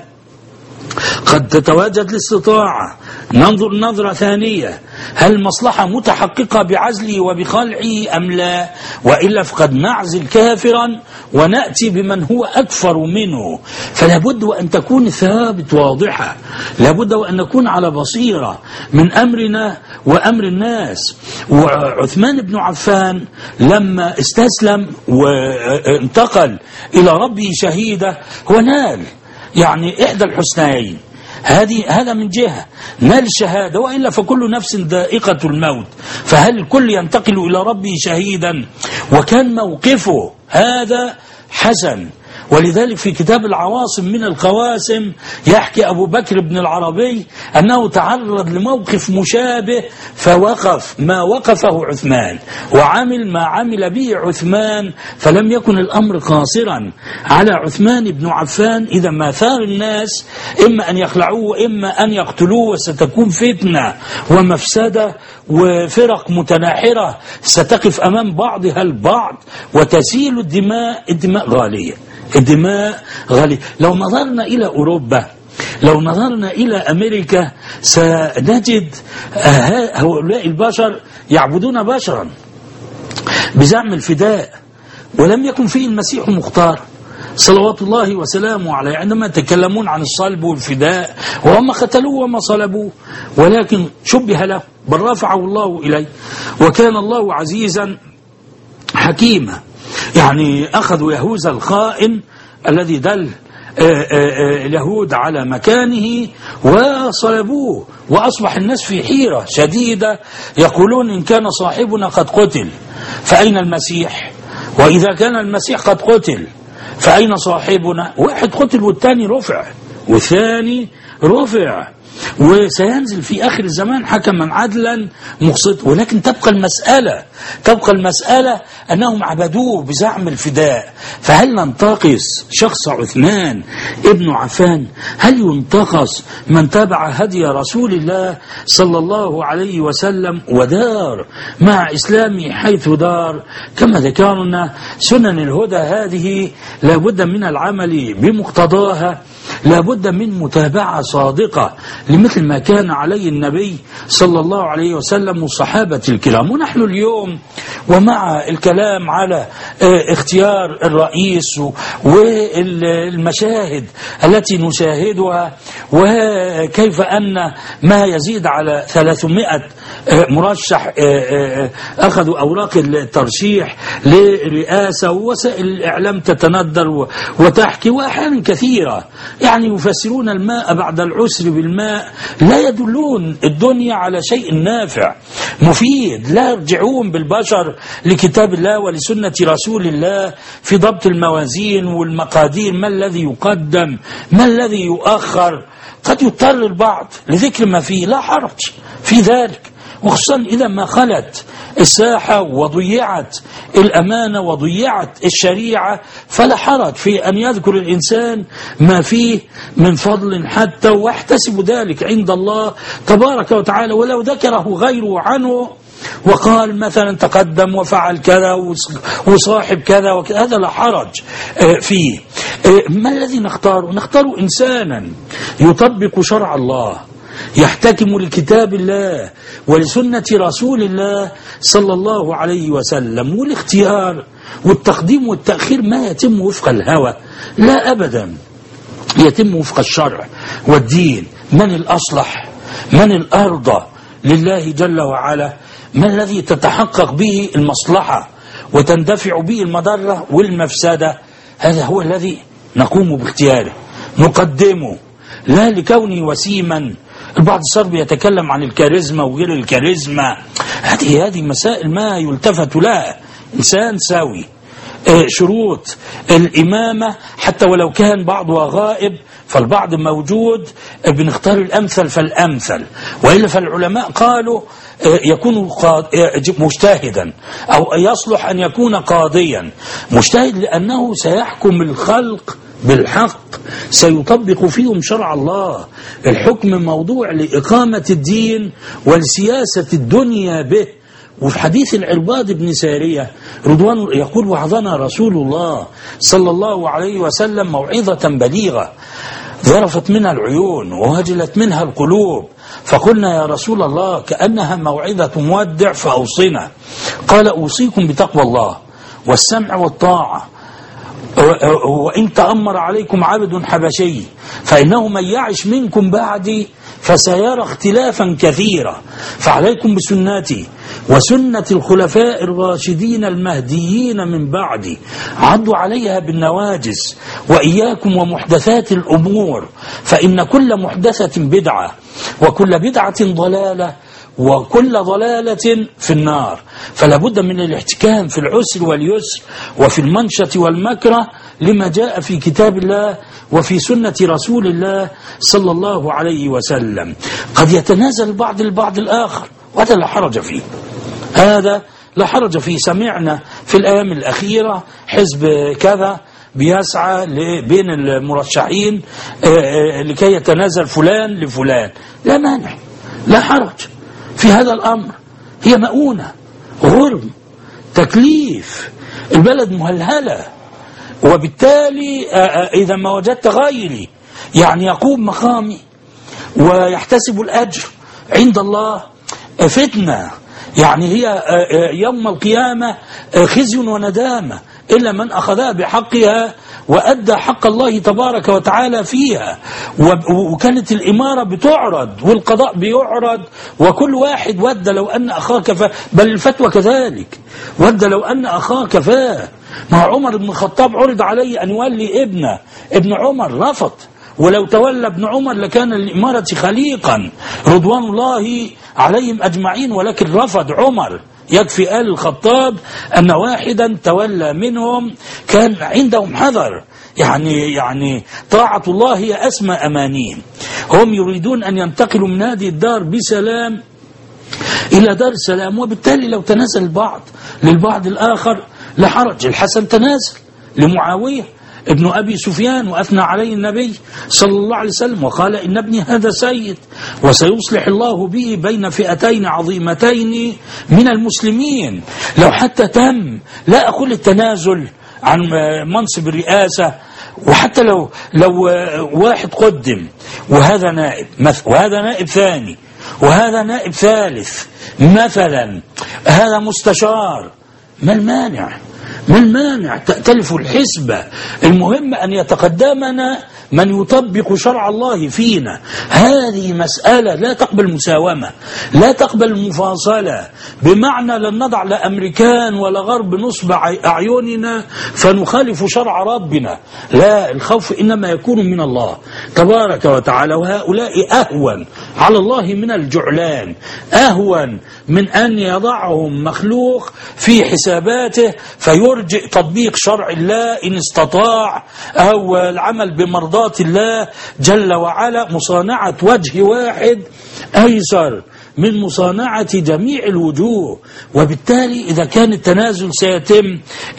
قد تتواجد الاستطاعة، ننظر نظرة ثانية، هل المصلحة متحققة بعزله وبخلعه أم لا؟ وإلا فقد نعزل كافرا ونأتي بمن هو أكفر منه. فلا بد وأن تكون ثابت واضحة، لا بد وأن نكون على بصيرة من أمرنا وأمر الناس. وعثمان بن عفان لما استسلم وانتقل إلى ربه شهيدا هو نال يعني إحدى الحسنيين، هذا من جهة نال الشهادة، وإلا فكل نفس ذائقة الموت، فهل الكل ينتقل إلى ربه شهيدا؟ وكان موقفه هذا حسن. ولذلك في كتاب العواصم من القواسم يحكي أبو بكر بن العربي أنه تعرض لموقف مشابه فوقف ما وقفه عثمان وعمل ما عمل به عثمان، فلم يكن الأمر قاصرا على عثمان بن عفان. إذا ما ثار الناس إما أن يخلعوه وإما أن يقتلوه، وستكون فتنة ومفسدة وفرق متناحرة ستقف أمام بعضها البعض وتسيل الدماء غالية، الدماء غالية. لو نظرنا إلى أوروبا، لو نظرنا إلى أمريكا سنجد هؤلاء البشر يعبدون بشرا بزعم الفداء، ولم يكن فيه المسيح مختار صلوات الله وسلامه عليه. عندما يتكلمون عن الصلب والفداء وهم قتلوه وما صلبوه، ولكن شبه له بل رفعه الله إليه، وكان الله عزيزا حكيما. يعني أخذوا يهوذا الخائن الذي دل اليهود على مكانه وصلبوه، وأصبح الناس في حيرة شديدة يقولون إن كان صاحبنا قد قتل فأين المسيح؟ وإذا كان المسيح قد قتل فأين صاحبنا؟ واحد قتل والثاني رفع والثاني رفع، وسينزل في آخر الزمان حكما عدلا مقسطا. ولكن تبقى المسألة أنهم عبدوه بزعم الفداء. فهل ننتقص شخص عثمان ابن عفان؟ هل ينتقص من تابع هدي رسول الله صلى الله عليه وسلم ودار مع إسلامه حيث دار؟ كما ذكرنا سنن الهدى هذه لابد من العمل بمقتضاها، لابد من متابعة صادقة لمثل ما كان عليه النبي صلى الله عليه وسلم والصحابة الكرام. ونحن اليوم ومع الكلام على اختيار الرئيس والمشاهد التي نشاهدها، وكيف أن ما يزيد على 300 مرشح أخذوا أوراق الترشيح لرئاسة، ووسائل الإعلام تتندر وتحكي، وأحيانا كثيرة يعني يفسرون الماء بعد العسر بالماء، لا يدلون الدنيا على شيء نافع مفيد، لا يرجعون بالبشر لكتاب الله ولسنة رسول الله في ضبط الموازين والمقادير، ما الذي يقدم ما الذي يؤخر. قد يضطر البعض لذكر ما فيه، لا حرج في ذلك، وخصوصا إذا ما خلت الساحة وضيعت الأمانة وضيعت الشريعة، فلا حرج في أن يذكر الإنسان ما فيه من فضل حتى ويحتسب ذلك عند الله تبارك وتعالى. ولو ذكره غيره عنه وقال مثلا تقدم وفعل كذا وصاحب كذا وكذا، هذا لا حرج فيه. ما الذي نختاره؟ نختار إنسانا يطبق شرع الله، يحتكم لكتاب الله ولسنة رسول الله صلى الله عليه وسلم. والاختيار والتقديم والتأخير ما يتم وفق الهوى، لا أبدا، يتم وفق الشرع والدين. من الأصلح؟ من الأرضى لله جل وعلا؟ ما الذي تتحقق به المصلحة وتندفع به المضرة والمفسدة؟ هذا هو الذي نقوم باختياره، نقدمه، لا لكونه وسيما. البعض صار يتكلم عن الكاريزما وغير الكاريزما، هذه مسائل ما يلتفت لها. إنسان سوي، شروط الإمامة حتى ولو كان بعضها غائب فالبعض موجود، بنختار الأمثل فالأمثل، وإلا فالعلماء قالوا يكون مجتهدا أو يصلح أن يكون قاضيا. مجتهد لأنه سيحكم الخلق بالحق، سيطبق فيهم شرع الله. الحكم موضوع لإقامة الدين والسياسة الدنيا به. وفي حديث العرباض بن سارية رضوان يقول: وعظنا رسول الله صلى الله عليه وسلم موعظة بليغة ذرفت منها العيون ووجلت منها القلوب، فقلنا: يا رسول الله كأنها موعظة مودع فأوصنا. قال: أوصيكم بتقوى الله والسمع والطاعة، وإن تأمر عليكم عبد حبشي فإنه من يعش منكم بعدي فسيرى اختلافا كثيرا، فعليكم بسنتي وسنة الخلفاء الراشدين المهديين من بعدي، عضوا عليها بالنواجز، وإياكم ومحدثات الأمور، فإن كل محدثة بدعة وكل بدعة ضلالة وكل ضلالة في النار. فلا بد من الاحتكام في العسر واليسر وفي المنشة والمكره لما جاء في كتاب الله وفي سنة رسول الله صلى الله عليه وسلم. قد يتنازل البعض البعض الآخر، وهذا لا حرج فيه، هذا لا حرج فيه. سمعنا في الأيام الأخيرة حزب كذا بيسعى بين المرشحين لكي يتنازل فلان لفلان، لا مانع، لا حرج في هذا الأمر. هي مؤونة، غرم، تكليف، البلد مهلهلة، وبالتالي إذا ما وجدت غيري يعني يقوم مقامي ويحتسب الأجر عند الله، فتنة يعني هي يوم القيامة خزي وندامة، إلا من أخذها بحقها وأدى حق الله تبارك وتعالى فيها. وكانت الإمارة بتعرض والقضاء بيعرض، وكل واحد ود لو أن أخاك بل الفتوى كذلك، ود لو أن أخاك فاه. مع عمر بن الخطاب عرض عليه أن يولي ابن عمر، رفض، ولو تولى ابن عمر لكان الإمارة خليقا رضوان الله عليهم أجمعين، ولكن رفض عمر. يكفي آل الخطاب أن واحدا تولى منهم كان عندهم حذر، يعني طاعة الله هي أسمى أمانيهم. هم يريدون أن ينتقلوا من هذه الدار بسلام إلى دار السلام، وبالتالي لو تنازل البعض للبعض الآخر لا حرج. الحسن تنازل لمعاوية ابن أبي سفيان وأثنى عليه النبي صلى الله عليه وسلم وقال: إن ابني هذا سيد وسيصلح الله به بين فئتين عظيمتين من المسلمين. لو حتى تم، لا أقول التنازل عن منصب الرئاسة، وحتى لو واحد قدم وهذا نائب وهذا نائب ثاني وهذا نائب ثالث مثلا، هذا مستشار، ما المانع؟ تأتلف الحسبة. المهم أن يتقدمنا من يطبق شرع الله فينا. هذه مسألة لا تقبل مساومة، لا تقبل مفاصلة، بمعنى لن نضع لا أمريكان ولا غرب نصب أعيننا فنخالف شرع ربنا، لا، الخوف إنما يكون من الله تبارك وتعالى. وهؤلاء أهون على الله من الجعلان، أهون من أن يضعهم مخلوق في حساباته فيرجئ تطبيق شرع الله إن استطاع، أو العمل بمرضات الله جل وعلا. مصانعة وجه واحد أيسر من مصانعة جميع الوجوه. وبالتالي إذا كان التنازل سيتم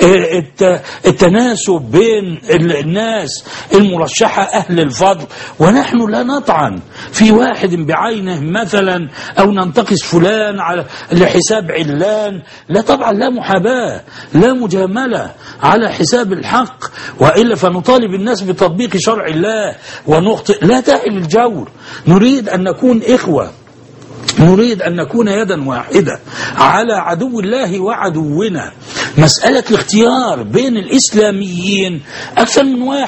التناسب بين الناس المرشحة أهل الفضل، ونحن لا نطعن في واحد بعينه مثلا أو ننتقص فلان على لحساب علان، لا طبعا، لا محاباة، لا مجاملة على حساب الحق، وإلا فنطالب الناس بتطبيق شرع الله ونخطئ. لا داعي للجور، نريد أن نكون إخوة، نريد أن نكون يدا واحدة على عدو الله وعدونا. مسألة الاختيار بين الإسلاميين أكثر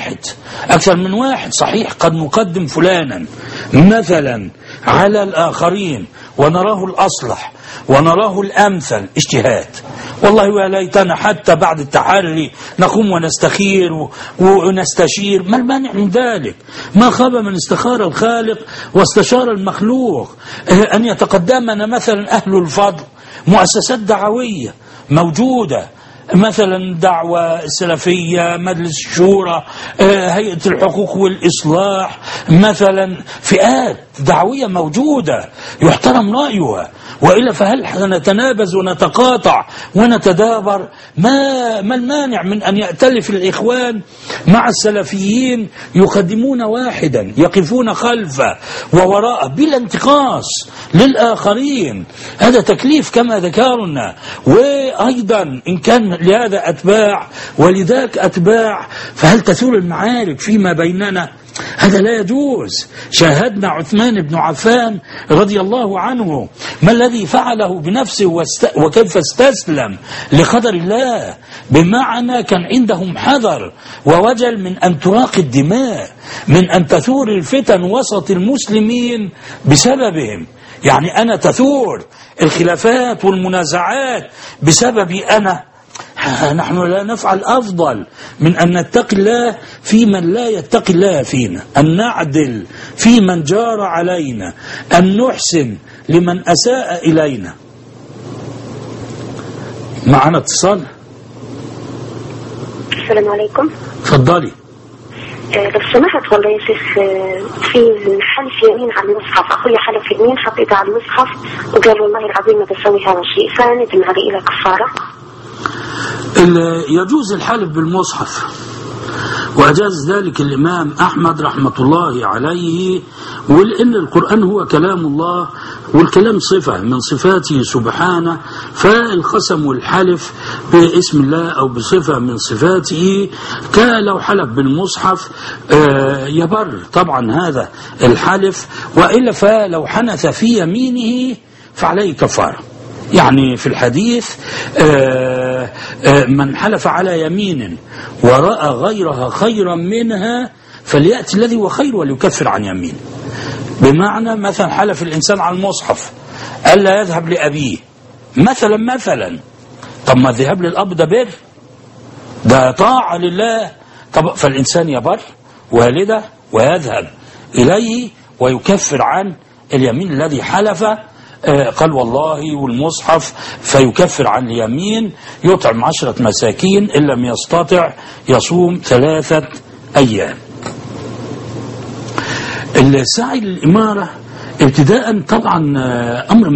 من واحد، صحيح قد نقدم فلانا مثلا على الآخرين ونراه الأصلح ونراه الأمثل، اجتهاد. والله وليتنا حتى بعد التحري نقوم ونستخير ونستشير، ما المانع من ذلك؟ ما خاب من استخار الخالق واستشار المخلوق. أن يتقدمنا مثلا أهل الفضل، مؤسسات دعوية موجودة مثلا دعوة السلفية، مجلس الشورى، هيئة الحقوق والإصلاح، مثلا فئات دعوية موجودة يحترم رأيها، وإلا فهل نتنابز ونتقاطع ونتدابر؟ ما المانع من أن يأتلف الإخوان مع السلفيين يقدمون واحدا يقفون خلفه ووراءه بلا انتقاص للآخرين؟ هذا تكليف كما ذكرنا. وأيضا إن كان لهذا أتباع ولذاك أتباع، فهل تثور المعارك فيما بيننا؟ هذا لا يجوز. شاهدنا عثمان بن عفان رضي الله عنه ما الذي فعله بنفسه وكيف استسلم لقدر الله، بمعنى كان عندهم حذر ووجل من أن تراق الدماء، من أن تثور الفتن وسط المسلمين بسببهم. يعني أنا تثور الخلافات والمنازعات بسببي أنا، نحن لا نفعل أفضل من أن نتقي الله في من لا يتقي الله فينا، أن نعدل في من جار علينا، أن نحسن لمن أساء إلينا. معنا اتصال. السلام عليكم. تفضلي. لو سمحت والله يا شيخ، في حلف يمين على المصحف، أخوي حلف يمين حط إيده على المصحف وقال والله العظيم ما بسوي هذا الشيء، فندم عليه إلى كفارة. يجوز الحلف بالمصحف، وأجاز ذلك الإمام أحمد رحمة الله عليه، ولأن القرآن هو كلام الله، والكلام صفة من صفاته سبحانه، فالقسم والحلف باسم الله أو بصفة من صفاته لو حلف بالمصحف يبر طبعا هذا الحلف، وإلا فلو حنث في يمينه فعليه كفارة. يعني في الحديث من حلف على يمين ورأى غيرها خيرا منها فليأتي الذي هو خير وليكفر عن يمين. بمعنى مثلا حلف الإنسان على المصحف ألا يذهب لأبيه مثلا، طب ما الذهاب للأب ده بر، ده طاعة لله، طب فالإنسان يبر والده ويذهب إليه ويكفر عن اليمين الذي حلف. قال والله والمصحف، فيكفر عن اليمين، يطعم 10 مساكين، إن لم يستطع يصوم 3 أيام. السعي للإمارة ابتداء طبعا أمر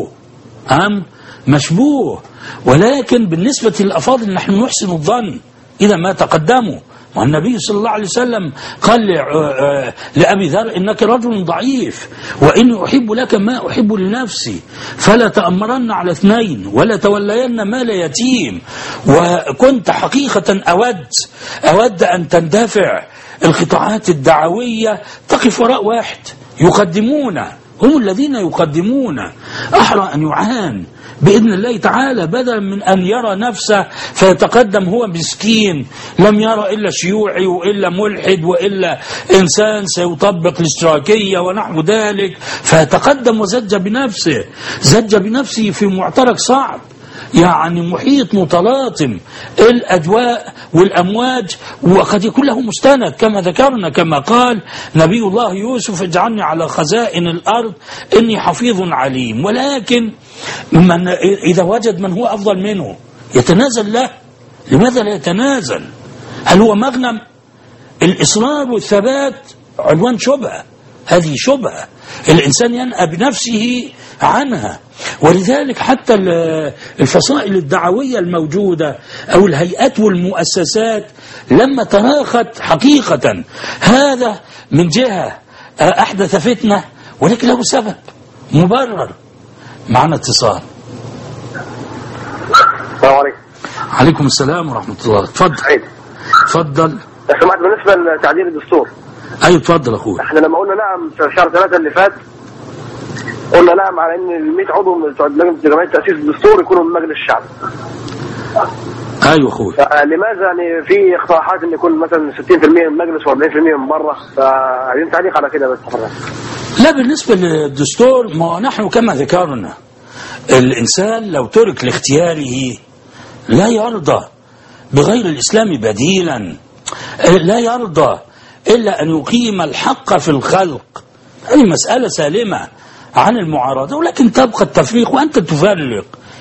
مشبوه، ولكن بالنسبة للأفاضل نحن نحسن الظن إذا ما تقدموا. والنبي صلى الله عليه وسلم قال لأبي ذر إنك رجل ضعيف وإني أحب لك ما أحب لنفسي، فلا تأمرن على 2 ولا تولين مال يتيم. وكنت حقيقة أود أن تندفع القطاعات الدعوية تقف وراء واحد يقدمون، هم الذين يقدمون، أحرى أن يعان بإذن الله تعالى، بدلا من أن يرى نفسه فيتقدم هو مسكين لم يرى إلا شيوعي وإلا ملحد وإلا إنسان سيطبق الاشتراكية ونحو ذلك، فيتقدم وزج بنفسه في معترك صعب، يعني محيط متلاطم الأجواء والأمواج، وقد يكون له مستند كما ذكرنا، كما قال نبي الله يوسف اجعلني على خزائن الأرض إني حفيظ عليم. ولكن من إذا وجد من هو أفضل منه يتنازل له. لماذا لا يتنازل؟ هل هو مغنم؟ الإصرار والثبات عنوان شبهة، هذه شبهة الإنسان ينأى بنفسه عنها. ولذلك حتى الفصائل الدعوية الموجودة أو الهيئات والمؤسسات لما تراخت حقيقة، هذا من جهة أحدث فتنة، ولكن له سبب مبرر. معنا اتصال. السلام عليكم. عليكم السلام ورحمة الله. تفضل. تفضل. سمعت بالنسبة لتعديل الدستور. أيوة تفضل أخوي. احنا لما قلنا نعم في شهر 3 اللي فات، قلنا نعم على ان 100 عضو من لجنة جمعية تأسيس الدستور يكونوا من مجلس الشعب. ايوه اخوي. لماذا يعني في اقتراحات ان يكون مثلا 60% من المجلس و40% من بره؟ فعايزين تعليق على كده بس حضرتك. لا، بالنسبة للدستور ما نحن كما ذكرنا، الإنسان لو ترك لاختياره لا يرضى بغير الإسلام بديلا، لا يرضى إلا أن يقيم الحق في الخلق. هذه مسألة سالمة عن المعارضة، ولكن تبقى التفريق، وأنت تفرق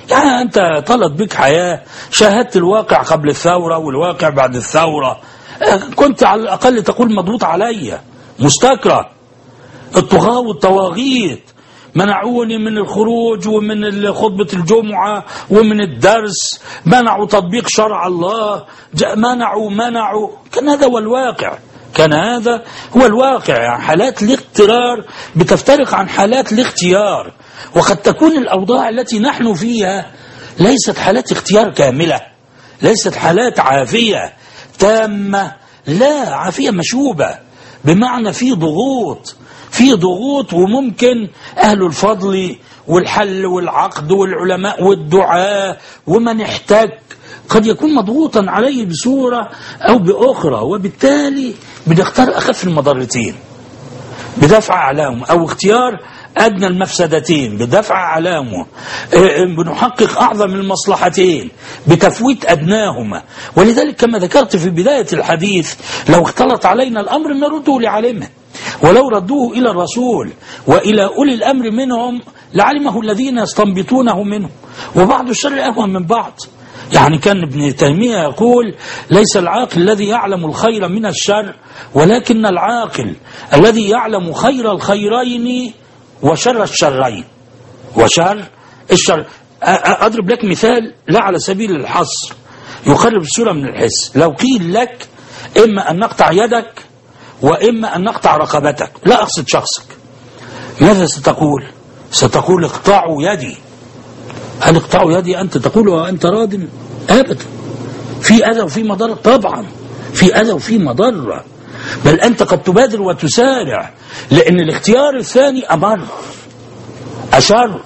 يعني أنت طلت بك حياة، شاهدت الواقع قبل الثورة والواقع بعد الثورة، كنت على الأقل تقول مضغوط عليا، مستكره. الطغاة والطواغيت منعوني من الخروج ومن خطبة الجمعة ومن الدرس، منعوا تطبيق شرع الله، منعوا. كان هذا هو الواقع، كان هذا هو الواقع. يعني حالات الاضطرار بتفترق عن حالات الاختيار، وقد تكون الأوضاع التي نحن فيها ليست حالات اختيار كاملة، ليست حالات عافية تامة، لا، عافية مشوبة، بمعنى في ضغوط، وممكن أهل الفضل والحل والعقد والعلماء والدعاء ومن احتاج قد يكون مضغوطا عليه بصورة أو بأخرى، وبالتالي بنختار أخف المضرتين بدفع أعلامه، أو اختيار أدنى المفسدتين بدفع أعلامه، بنحقق أعظم المصلحتين بتفويت أدناهما. ولذلك كما ذكرت في بداية الحديث، لو اختلط علينا الأمر نرده لعلمه، ولو ردوه إلى الرسول وإلى أولي الأمر منهم لعلمه الذين يستنبطونه منه، وبعض الشر أهون من بعض. يعني كان ابن تيمية يقول: ليس العاقل الذي يعلم الخير من الشر، ولكن العاقل الذي يعلم خير الخيرين وشر الشرين. وشر الشر، أضرب لك مثال لا على سبيل الحصر، يقرب الصورة من الحس. لو قيل لك إما أن نقطع يدك وإما أن نقطع رقبتك، لا أقصد شخصك، ماذا ستقول؟ ستقول: اقطعوا يدي. هل اقطعوا يدي أنت تقول وأنت راض؟ أبدا، في أذى وفي مضرة، طبعا في أذى وفي مضرة، بل أنت قد تبادر وتسارع، لأن الاختيار الثاني أمر أشر.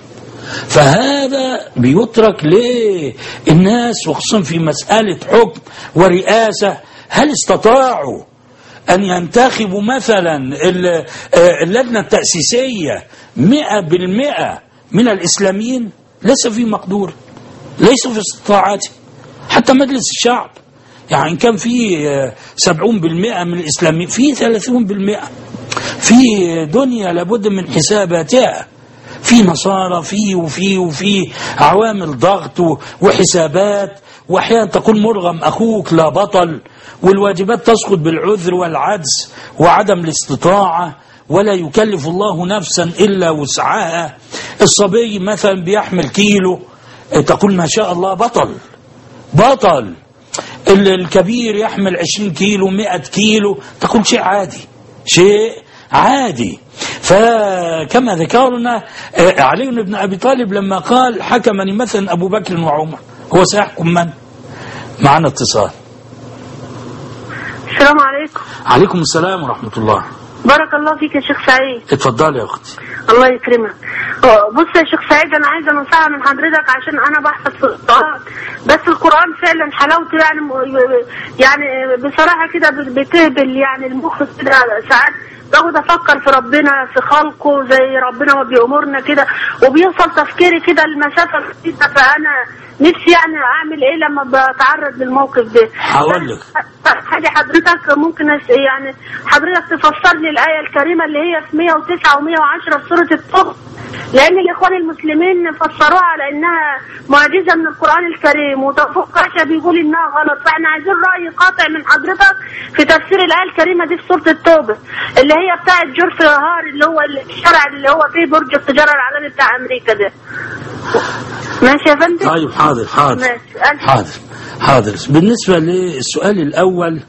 فهذا بيترك للناس، وخصوصا في مسألة حكم ورئاسة. هل استطاعوا أن ينتخبوا مثلا اللجنة التأسيسية 100% من الإسلاميين؟ ليس في مقدور، ليس في استطاعته. حتى مجلس الشعب، يعني كان في 70% من الإسلاميين، في 30%، في دنيا لابد من حساباتها، في نصارى، وفي عوامل ضغط وحسابات، وأحيانا تقول مرغم أخوك لا بطل، والواجبات تسقط بالعذر والعجز وعدم الاستطاعة، ولا يكلف الله نفسا إلا وسعها. الصبي مثلا بيحمل كيلو، تقول ما شاء الله بطل. الكبير يحمل 20 كيلو 100 كيلو، تقول شيء عادي. فكما ذكرنا علي بن أبي طالب لما قال: حكمني مثلا أبو بكر وعمر، هو سيحكم من؟ معنا اتصال. السلام عليكم. عليكم السلام ورحمة الله. بارك الله فيك يا شيخ سعيد. اتفضلي يا أختي. الله يكرمك. بص يا شيخ سعيد، أنا عايزة نصيحة من حضرتك عشان أنا بحث في القرآن، بس القرآن فعلا حلاوته يعني بصراحة كده بتهبل يعني المخ كده. ساعات بقعد أفكر في ربنا، في خلقه زي ربنا ما بيأمرنا كده، وبيوصل تفكيري كده المسافة كده. فأنا نفسي يعني أعمل إيه لما بتعرض للموقف ده؟ هقول لك حاجة حضرتك ممكن يعني حضرتك تفسر لي الآية الكريمة اللي هي في 109 و110 في سورة الطه، لأن الإخوان المسلمين فسروها على إنها معجزة من القرآن الكريم، وتوفيق كاشا بيقول إنها غلط. فإحنا عايزين رأي قاطع من حضرتك في تفسير الآية الكريمة دي في سورة التوبة، اللي هي بتاعت جورف هار، اللي هو الشارع اللي هو فيه برج التجارة العالمي بتاع أمريكا ده. ماشي يا فندم؟ طيب، حاضر. بالنسبة للسؤال الأول،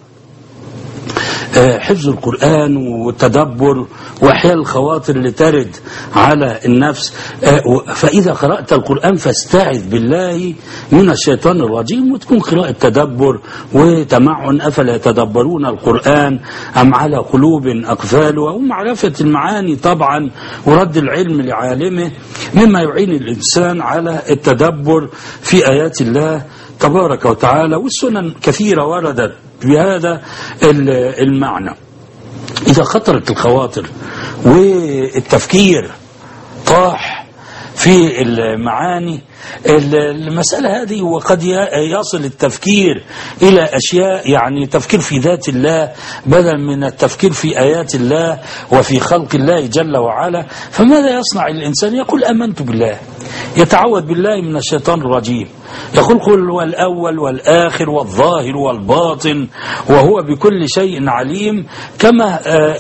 حفظ القرآن والتدبر وإحياء الخواطر اللي ترد على النفس، فإذا قرأت القرآن فاستعذ بالله من الشيطان الرجيم، وتكون قراءة تدبر وتمعن. أفلا يتدبرون القرآن أم على قلوب أقفالها، ومعرفة المعاني طبعا ورد العلم لعالمه مما يعين الإنسان على التدبر في آيات الله تبارك وتعالى. والسنن كثيرة وردت بهذا المعنى. إذا خطرت الخواطر والتفكير طاح في المعاني، المسألة هذه وقد يصل التفكير إلى أشياء، يعني تفكير في ذات الله بدل من التفكير في آيات الله وفي خلق الله جل وعلا. فماذا يصنع الإنسان؟ يقول آمنت بالله، يتعوذ بالله من الشيطان الرجيم، يقول قل هو الأول والآخر والظاهر والباطن وهو بكل شيء عليم، كما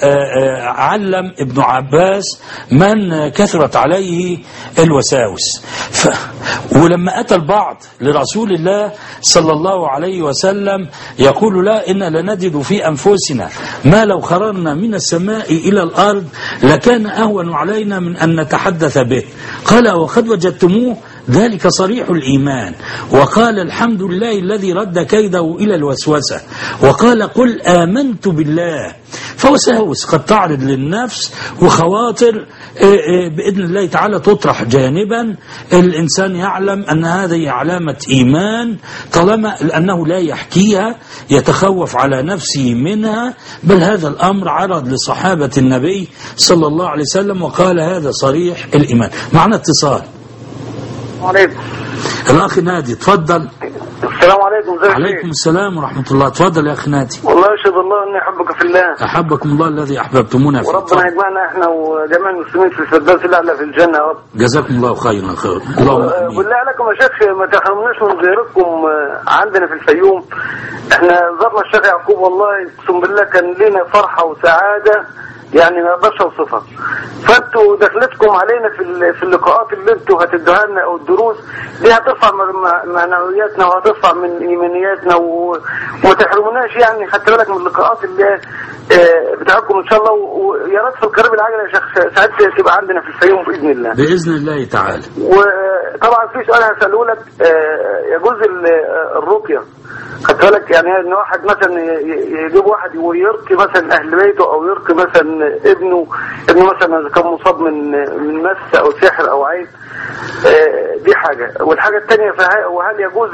علم ابن عباس من كثرت عليه الوساوس. ولما أتى البعض لرسول الله صلى الله عليه وسلم يقول لا إن لنجد في أنفسنا ما لو خررنا من السماء إلى الأرض لكان أهون علينا من أن نتحدث به. قال وقد وجدتموه ذلك صريح الإيمان. وقال الحمد لله الذي رد كيده إلى الوسوسة. وقال قل آمنت بالله. فوساوس قد تعرض للنفس وخواطر بإذن الله تعالى تطرح جانبا. الإنسان يعلم أن هذه علامة إيمان طالما أنه لا يحكيها يتخوف على نفسه منها، بل هذا الأمر عرض لصحابة النبي صلى الله عليه وسلم وقال هذا صريح الإيمان. معنا اتصال. عليكم. الأخ نادي تفضل. السلام عليكم. عليكم السلام ورحمة الله. تفضل يا أخي نادي. والله أشهد الله أني أحبك في الله. أحبكم الله الذي أحببتمونا فيه. وربنا يجمعنا إحنا وجميع المسلمين في الفردوس الأعلى في الجنة يا رب. جزاكم الله خيرا. اللهم آمين. بالله عليكم يا شيخ ما تحرمناش من زيارتكم عندنا في الفيوم. إحنا زرنا الشيخ يعقوب والله أقسم بالله كان لنا فرحة وسعادة يعني ما اقدرش اوصفها. فانتوا دخلتكم علينا في اللقاءات اللي انتوا هتدوها لنا او الدروس دي هترفع معنوياتنا وهترفع من ايمانياتنا وما تحرموناش يعني. خدت بالك من اللقاءات اللي بتاعتكم ان شاء الله، ويا ريت في القريب العاجل يا شيخ سعادة تبقى عندنا في الفيوم باذن الله. باذن الله تعالى. وطبعا في سؤال هساله لك، يجوز الرقيه خدت بالك يعني ان واحد مثلا يجيب واحد ويرقي مثلا اهل بيته او يرقي مثلا ابنه مثلا اذا كان مصاب من مس او سحر او عين، دي حاجه. والحاجه الثانيه وهل يجوز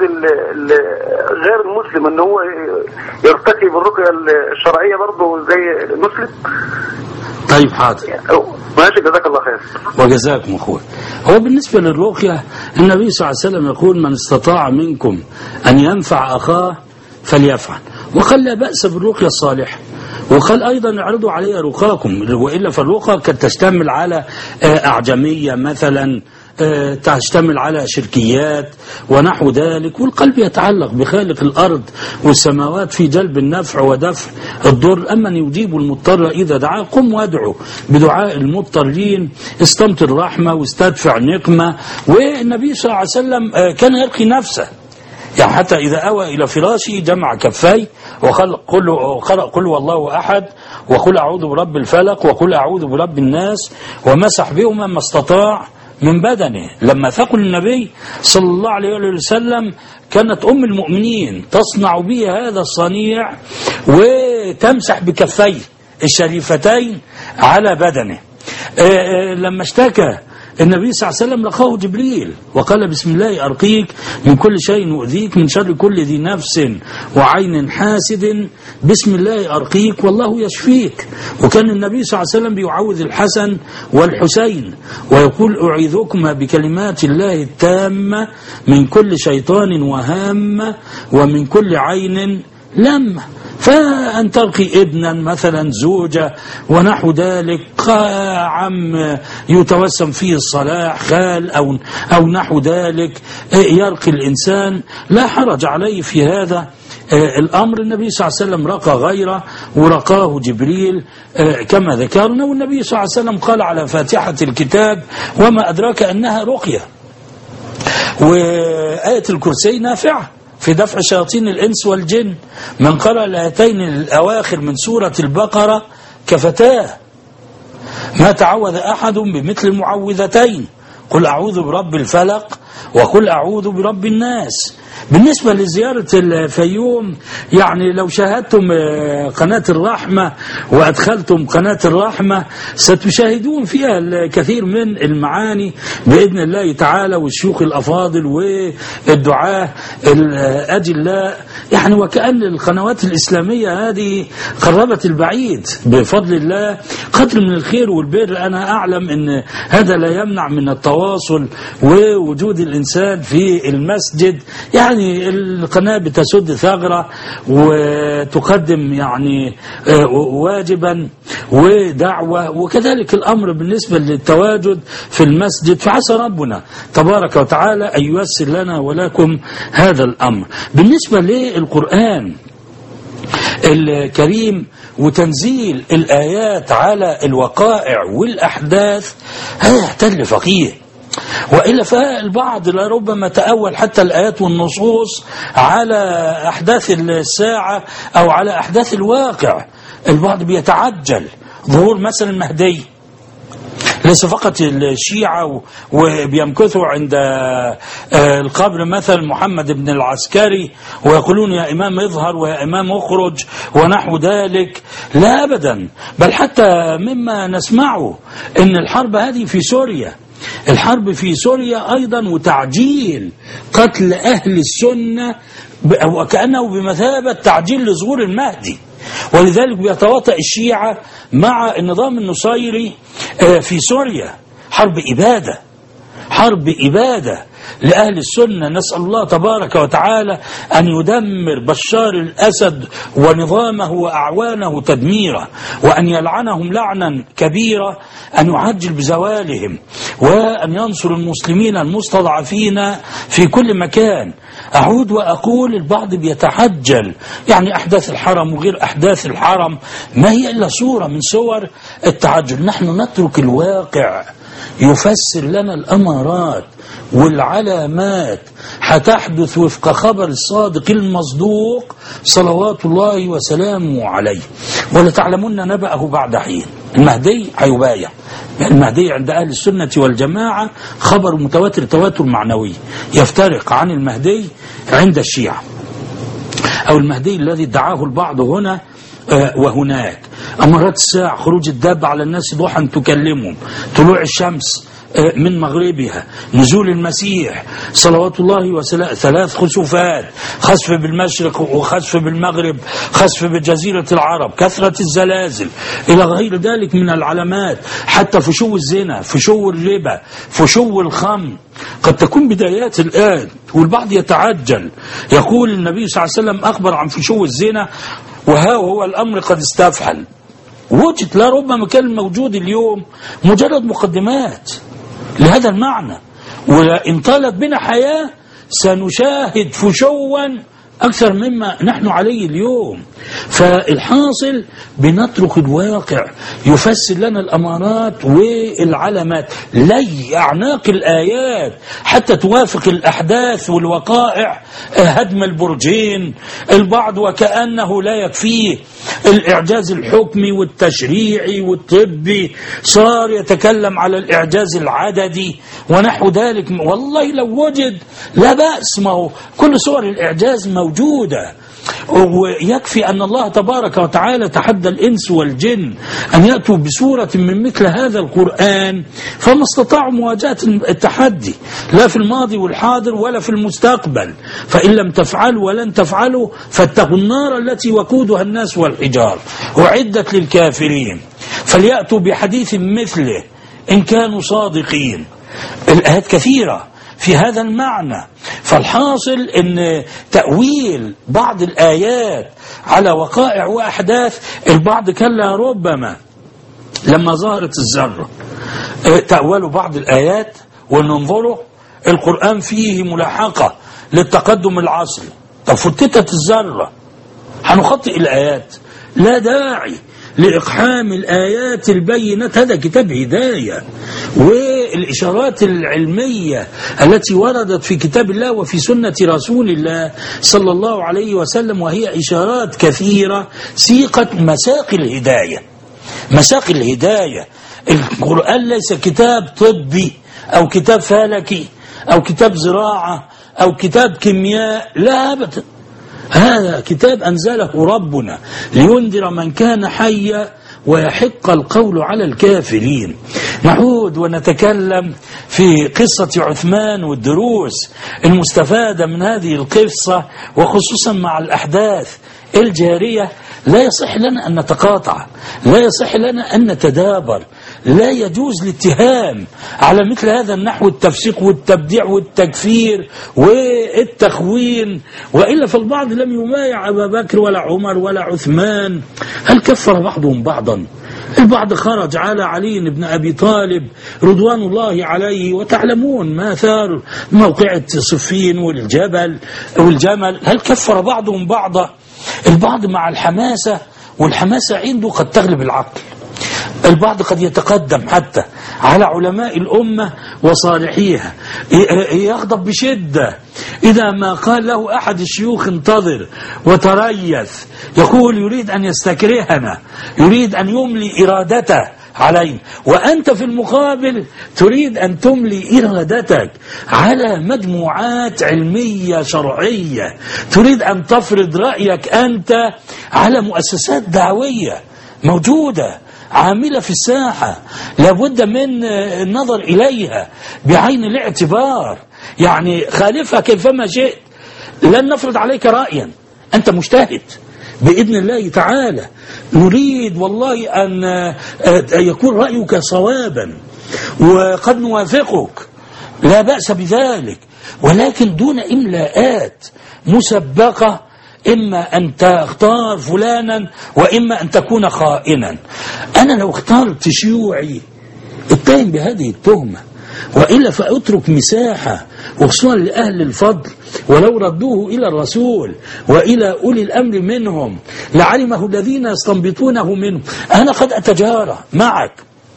غير المسلم ان هو يرتقي بالرقيه الشرعيه برضه زي المسلم؟ طيب حاضر ماشي جزاك الله خير. وجزاكم اخوي. هو بالنسبه للرقيه النبي صلى الله عليه وسلم يقول من استطاع منكم ان ينفع اخاه فليفعل، وقال لا باس بالرقيه الصالحه، وقال ايضا اعرضوا علي رقاكم، والا فالرقى قد تشتمل على اعجميه مثلا، تشتمل على شركيات ونحو ذلك، والقلب يتعلق بخالق الأرض والسماوات في جلب النفع ودفع الضر. أمن يجيب المضطر إذا دعاه قم وادعو بدعاء المضطرين، استمطر رحمة واستدفع نقمة. والنبي صلى الله عليه وسلم كان يرقي نفسه يعني حتى إذا أوى إلى فراشه جمع كفيه وقرأ قل والله أحد وقل أعوذ برب الفلق وقل أعوذ برب الناس ومسح بهما ما استطاع من بدنه. لما ثقل النبي صلى الله عليه وسلم كانت أم المؤمنين تصنع به هذا الصنيع وتمسح بكفيه الشريفتين على بدنه. لما اشتكى النبي صلى الله عليه وسلم لقاه جبريل وقال بسم الله أرقيك من كل شيء يؤذيك من شر كل ذي نفس وعين حاسد، بسم الله أرقيك والله يشفيك. وكان النبي صلى الله عليه وسلم بيعوذ الحسن والحسين ويقول أعيذكما بكلمات الله التامة من كل شيطان وهامة ومن كل عين لامة. فأن ترقي ابنا مثلا زوجة ونحو ذلك، عم يتوسم فيه الصلاح، خال أو نحو ذلك، يرقي الإنسان لا حرج عليه في هذا الأمر. النبي صلى الله عليه وسلم رقى غيره ورقاه جبريل كما ذكرنا، والنبي صلى الله عليه وسلم قال على فاتحة الكتاب وما أدراك أنها رقية. وآية الكرسي نافعة في دفع شياطين الإنس والجن. من قرأ الآيتين الأواخر من سورة البقرة كفتاه. ما تعوذ أحد بمثل المعوذتين قل أعوذ برب الفلق وقل أعوذ برب الناس. بالنسبة لزيارة الفيوم يعني لو شاهدتم قناة الرحمة وأدخلتم قناة الرحمة ستشاهدون فيها الكثير من المعاني بإذن الله تعالى، والشيوخ الأفاضل والدعاة الأجلاء يعني. وكأن القنوات الإسلامية هذه قربت البعيد بفضل الله قدر من الخير والبر. أنا أعلم أن هذا لا يمنع من التواصل ووجود الإنسان في المسجد، يعني القناة بتسد ثغرة وتقدم يعني واجبا ودعوة، وكذلك الأمر بالنسبة للتواجد في المسجد، فعسى ربنا تبارك وتعالى أن ييسر لنا ولكم هذا الأمر. بالنسبة للقرآن الكريم وتنزيل الآيات على الوقائع والأحداث، هذا يحتاج لفقيه، وإلا فالبعض لربما تأول حتى الآيات والنصوص على أحداث الساعة أو على أحداث الواقع. البعض بيتعجل ظهور مثلا المهدي، ليس فقط الشيعة وبيمكثوا عند القبر مثلا محمد بن العسكري ويقولون يا إمام اظهر ويا إمام اخرج ونحو ذلك، لا أبدا، بل حتى مما نسمعه إن الحرب هذه في سوريا، الحرب في سوريا أيضا، وتعجيل قتل أهل السنة وكأنه بمثابة تعجيل لظهور المهدي. ولذلك بيتواطأ الشيعة مع النظام النصيري في سوريا، حرب إبادة لأهل السنة. نسأل الله تبارك وتعالى أن يدمر بشار الأسد ونظامه وأعوانه تدميرا، وأن يلعنهم لعنا كبيرا، أن يعجل بزوالهم، وأن ينصر المسلمين المستضعفين في كل مكان. أعود وأقول البعض بيتحجل، يعني أحداث الحرم وغير أحداث الحرم ما هي إلا صورة من صور التعجل. نحن نترك الواقع يفسر لنا الأمارات والعلامات، هتحدث وفق خبر الصادق المصدوق صلوات الله وسلامه عليه، ولتعلمون نبأه بعد حين. المهدي هيبايع، المهدي عند أهل السنة والجماعة خبر متواتر تواتر معنوي، يفترق عن المهدي عند الشيعة، أو المهدي الذي ادعاه البعض هنا وهناك. أمارات الساعة: خروج الدابة على الناس ضحى تكلمهم، طلوع الشمس من مغربها، نزول المسيح صلوات الله وسلامه، 3 خسوفات، خسف بالمشرق وخسف بالمغرب، خسف بجزيرة العرب، كثرة الزلازل إلى غير ذلك من العلامات، حتى فشو الزنا، فشو الربا، فشو الخمر، قد تكون بدايات الآن. والبعض يتعجل، يقول النبي صلى الله عليه وسلم أخبر عن فشو الزنا وها هو الأمر قد استفحل. وجد لربما كان الموجود اليوم مجرد مقدمات لهذا المعنى، وإن طالت بنا حياة سنشاهد فشوا أكثر مما نحن عليه اليوم. فالحاصل بنترك الواقع يفسر لنا الأمارات والعلامات، لي أعناق الآيات حتى توافق الأحداث والوقائع. هدم البرجين، البعض وكأنه لا يكفيه الإعجاز الحكمي والتشريعي والطبي، صار يتكلم على الإعجاز العددي ونحو ذلك. والله لو وجد لا بأس، ما هو كل صور الإعجاز موجودة، ويكفي أن الله تبارك وتعالى تحدى الإنس والجن أن يأتوا بسورة من مثل هذا القرآن، فما استطاعوا مواجهة التحدي لا في الماضي والحاضر ولا في المستقبل. فإن لم تفعلوا ولن تفعلوا فاتقوا النار التي وقودها الناس والحجار أعدت للكافرين، فليأتوا بحديث مثله إن كانوا صادقين. الآيات كثيرة في هذا المعنى. فالحاصل ان تأويل بعض الآيات على وقائع وأحداث، البعض كان ربما لما ظهرت الذرة تأولوا بعض الآيات وننظروا القرآن فيه ملاحقة للتقدم العصري. طب فتتت الذرة هنخطئ الآيات، لا داعي لإقحام الآيات البينات. هذا كتاب هداية، والإشارات العلمية التي وردت في كتاب الله وفي سنة رسول الله صلى الله عليه وسلم، وهي إشارات كثيرة سيقت مساق الهداية. مساق الهداية. القرآن ليس كتاب طبي أو كتاب فلكي أو كتاب زراعة أو كتاب كيمياء، لا أبدا. هذا كتاب أنزله ربنا لينذر من كان حيا ويحق القول على الكافرين. نعود ونتكلم في قصة عثمان والدروس المستفادة من هذه القصة، وخصوصا مع الأحداث الجارية. لا يصح لنا أن نتقاطع، لا يصح لنا أن نتدابر، لا يجوز الاتهام على مثل هذا النحو، التفسيق والتبديع والتكفير والتخوين. وإلا فالبعض لم يمايع أبا بكر ولا عمر ولا عثمان. هل كفر بعضهم بعضا؟ البعض خرج على علي بن أبي طالب رضوان الله عليه، وتعلمون ما ثار موقعة صفين والجمل. هل كفر بعضهم بعضا؟ البعض مع الحماسة، والحماسة عنده قد تغلب العقل. البعض قد يتقدم حتى على علماء الأمة وصالحيها، يغضب بشدة إذا ما قال له أحد الشيوخ انتظر وتريث، يقول يريد أن يستكرهنا، يريد أن يملي إرادته علينا، وأنت في المقابل تريد أن تملي إرادتك على مجموعات علمية شرعية، تريد أن تفرض رأيك أنت على مؤسسات دعوية موجودة عاملة في الساحة، لابد من النظر إليها بعين الاعتبار. يعني خالفها كيفما شئت، لن نفرض عليك رأيا، أنت مجتهد بإذن الله تعالى. نريد والله أن يكون رأيك صوابا وقد نوافقك، لا بأس بذلك، ولكن دون إملاءات مسبقة، إما أن تختار فلانا وإما أن تكون خائنا. أنا لو اخترت شيوعي اتهم بهذه التهمة، وإلا فأترك مساحة وخصوصا لأهل الفضل، ولو ردوه إلى الرسول وإلى أولي الأمر منهم لعلمه الذين يستنبطونه منه. أنا قد أتجارى معك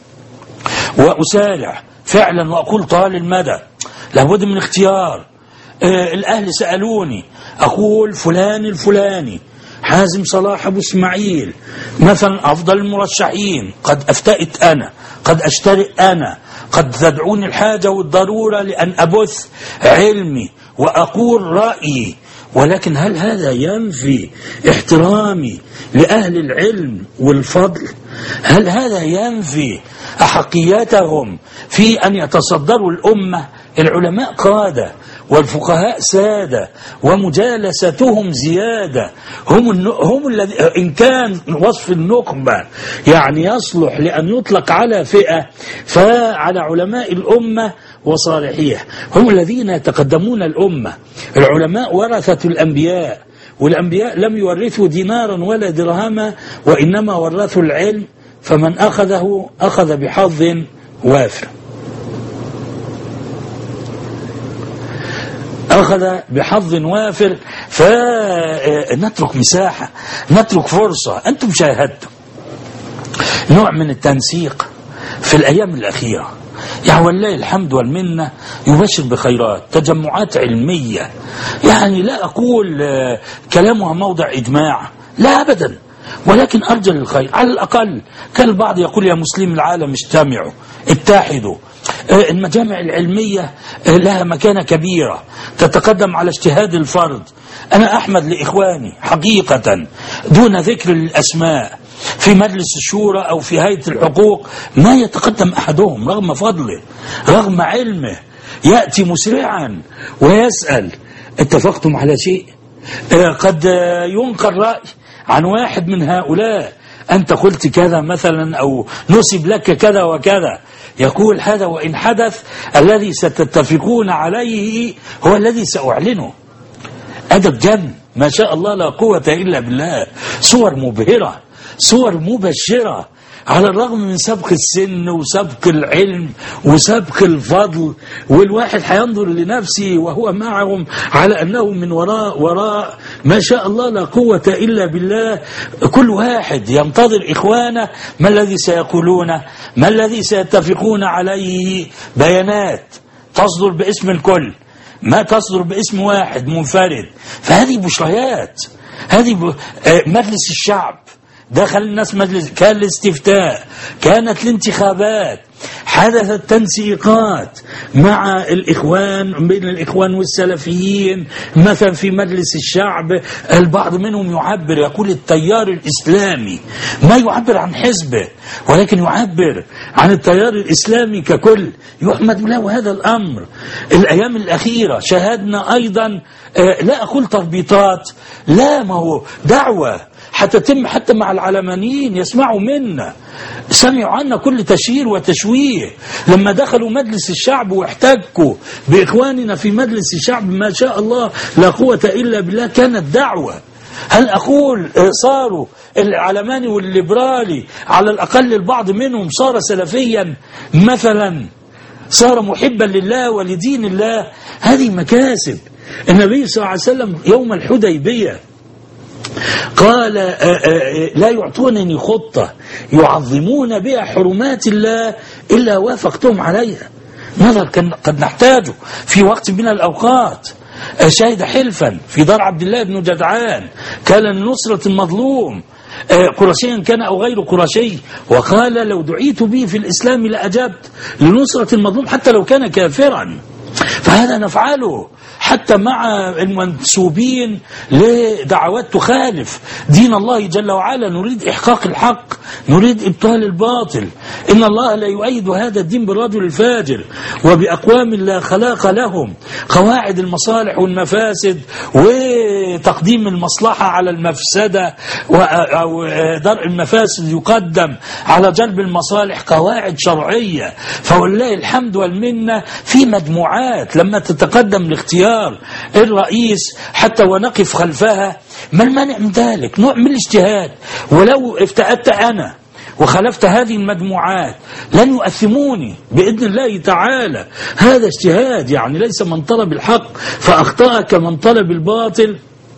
وأسارع فعلا وأقول طال المدى لابد من اختيار. الأهل سألوني، أقول فلان الفلاني حازم صلاح أبو إسماعيل مثلا أفضل المرشحين، قد أفتئت أنا، قد أشترئ أنا، قد تدعوني الحاجة والضرورة لأن أبث علمي وأقول رأيي، ولكن هل هذا ينفي احترامي لأهل العلم والفضل؟ هل هذا ينفي أحقيتهم في أن يتصدروا الأمة؟ العلماء قادة والفقهاء سادة ومجالستهم زيادة، هم الذي إن كان وصف النخبة يعني يصلح لأن يطلق على فئة، فعلى علماء الأمة وصالحيها، هم الذين يتقدمون الأمة. العلماء ورثة الأنبياء، والأنبياء لم يورثوا دينارا ولا درهما، وإنما ورثوا العلم، فمن أخذه أخذ بحظ وافر، أخذ بحظ وافر. فنترك مساحة، نترك فرصة. أنتم شاهدتم نوع من التنسيق في الأيام الأخيرة، يعني والله الحمد والمنة يبشر بخيرات، تجمعات علمية، يعني لا أقول كلامها موضع إجماع، لا أبدا، ولكن أرجى للخير. على الأقل كان البعض يقول يا مسلم العالم اجتمعوا اتحدوا. المجامع العلمية لها مكانة كبيرة تتقدم على اجتهاد الفرد. أنا أحمد لإخواني حقيقة دون ذكر الأسماء في مجلس الشورى أو في هيئة الحقوق ما يتقدم أحدهم رغم فضله رغم علمه، يأتي مسرعا ويسأل اتفقتم على شيء؟ قد ينقل رأي عن واحد من هؤلاء، أنت قلت كذا مثلا أو نسب لك كذا وكذا، يقول هذا وإن حدث الذي ستتفقون عليه هو الذي سأعلنه. أدب جن ما شاء الله لا قوة إلا بالله، صور مبهرة، صور مبشرة، على الرغم من سبق السن وسبق العلم وسبق الفضل، والواحد هينظر لنفسه وهو معهم على أنه من وراء ما شاء الله لا قوة إلا بالله. كل واحد ينتظر إخوانه ما الذي سيقولونه، ما الذي سيتفقون عليه. بيانات تصدر باسم الكل، ما تصدر باسم واحد منفرد. فهذه بشريات، هذه مجلس الشعب دخل الناس مجلس، كان الاستفتاء، كانت الانتخابات، حدثت تنسيقات مع الإخوان، بين الإخوان والسلفيين مثلا في مجلس الشعب. البعض منهم يعبر يقول التيار الإسلامي، ما يعبر عن حزبه ولكن يعبر عن التيار الإسلامي ككل، يحمد له هذا الأمر. الأيام الأخيرة شاهدنا أيضا لا أقول تربيطات، لا، ما هو دعوة هتتم حتى مع العلمانيين، يسمعوا منا، سمعوا عنا كل تشهير وتشويه. لما دخلوا مجلس الشعب واحتكوا بإخواننا في مجلس الشعب ما شاء الله لا قوة إلا بالله كانت دعوة. هل أقول صاروا العلماني والليبرالي على الأقل البعض منهم صار سلفيا مثلا، صار محبا لله ولدين الله؟ هذه مكاسب. النبي صلى الله عليه وسلم يوم الحديبية قال لا يعطونني خطة يعظمون بها حرمات الله إلا وافقتهم عليها. نظر قد نحتاجه في وقت من الأوقات. شهد حلفا في دار عبد الله بن جدعان كان لنصرة المظلوم، قرشيا كان أو غير قرشي، وقال لو دعيت به في الإسلام لأجبت لنصرة المظلوم حتى لو كان كافرا. فهذا نفعله حتى مع المنسوبين لدعوات تخالف دين الله جل وعلا. نريد إحقاق الحق، نريد إبطال الباطل. إن الله لا يؤيد هذا الدين بالرجل الفاجر وبأقوام لا خلاق لهم. قواعد المصالح والمفاسد وتقديم المصلحة على المفسدة أو درء المفاسد يقدم على جلب المصالح، قواعد شرعية. فولله الحمد والمنة في مجموعات لما تتقدم لاختيار الرئيس حتى ونقف خلفها، ما المانع من ذلك؟ نوع من الاجتهاد. ولو افتأت أنا وخلفت هذه المجموعات لن يؤثموني بإذن الله تعالى. هذا اجتهاد، يعني ليس من طلب الحق فأخطأ كمن طلب الباطل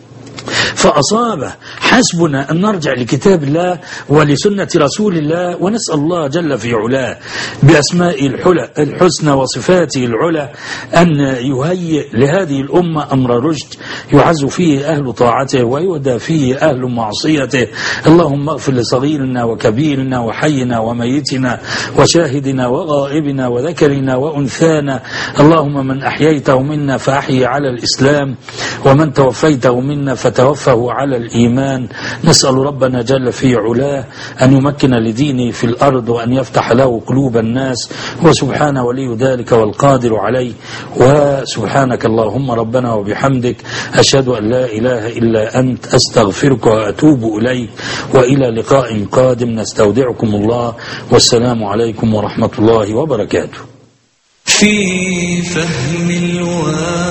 فأصابه. حسبنا أن نرجع لكتاب الله ولسنة رسول الله، ونسأل الله جل في علاه بأسماء الحسنى وصفاته العلى أن يهيئ لهذه الأمة أمر رشد يعز فيه أهل طاعته ويهدى فيه أهل معصيته. اللهم اغفر لصغيرنا وكبيرنا وحينا وميتنا وشاهدنا وغائبنا وذكرنا وأنثانا. اللهم من أحييته منا فأحيي على الإسلام، ومن توفيته منا فتوفه على الإيمان. نسأل ربنا جل في علاه أن يمكن لدينه في الأرض وأن يفتح له قلوب الناس، وسبحانه ولي ذلك والقادر عليه. وسبحانك اللهم ربنا وبحمدك، أشهد أن لا إله إلا أنت، أستغفرك وأتوب إليك. وإلى لقاء قادم نستودعكم الله، والسلام عليكم ورحمة الله وبركاته. في فهم الوالد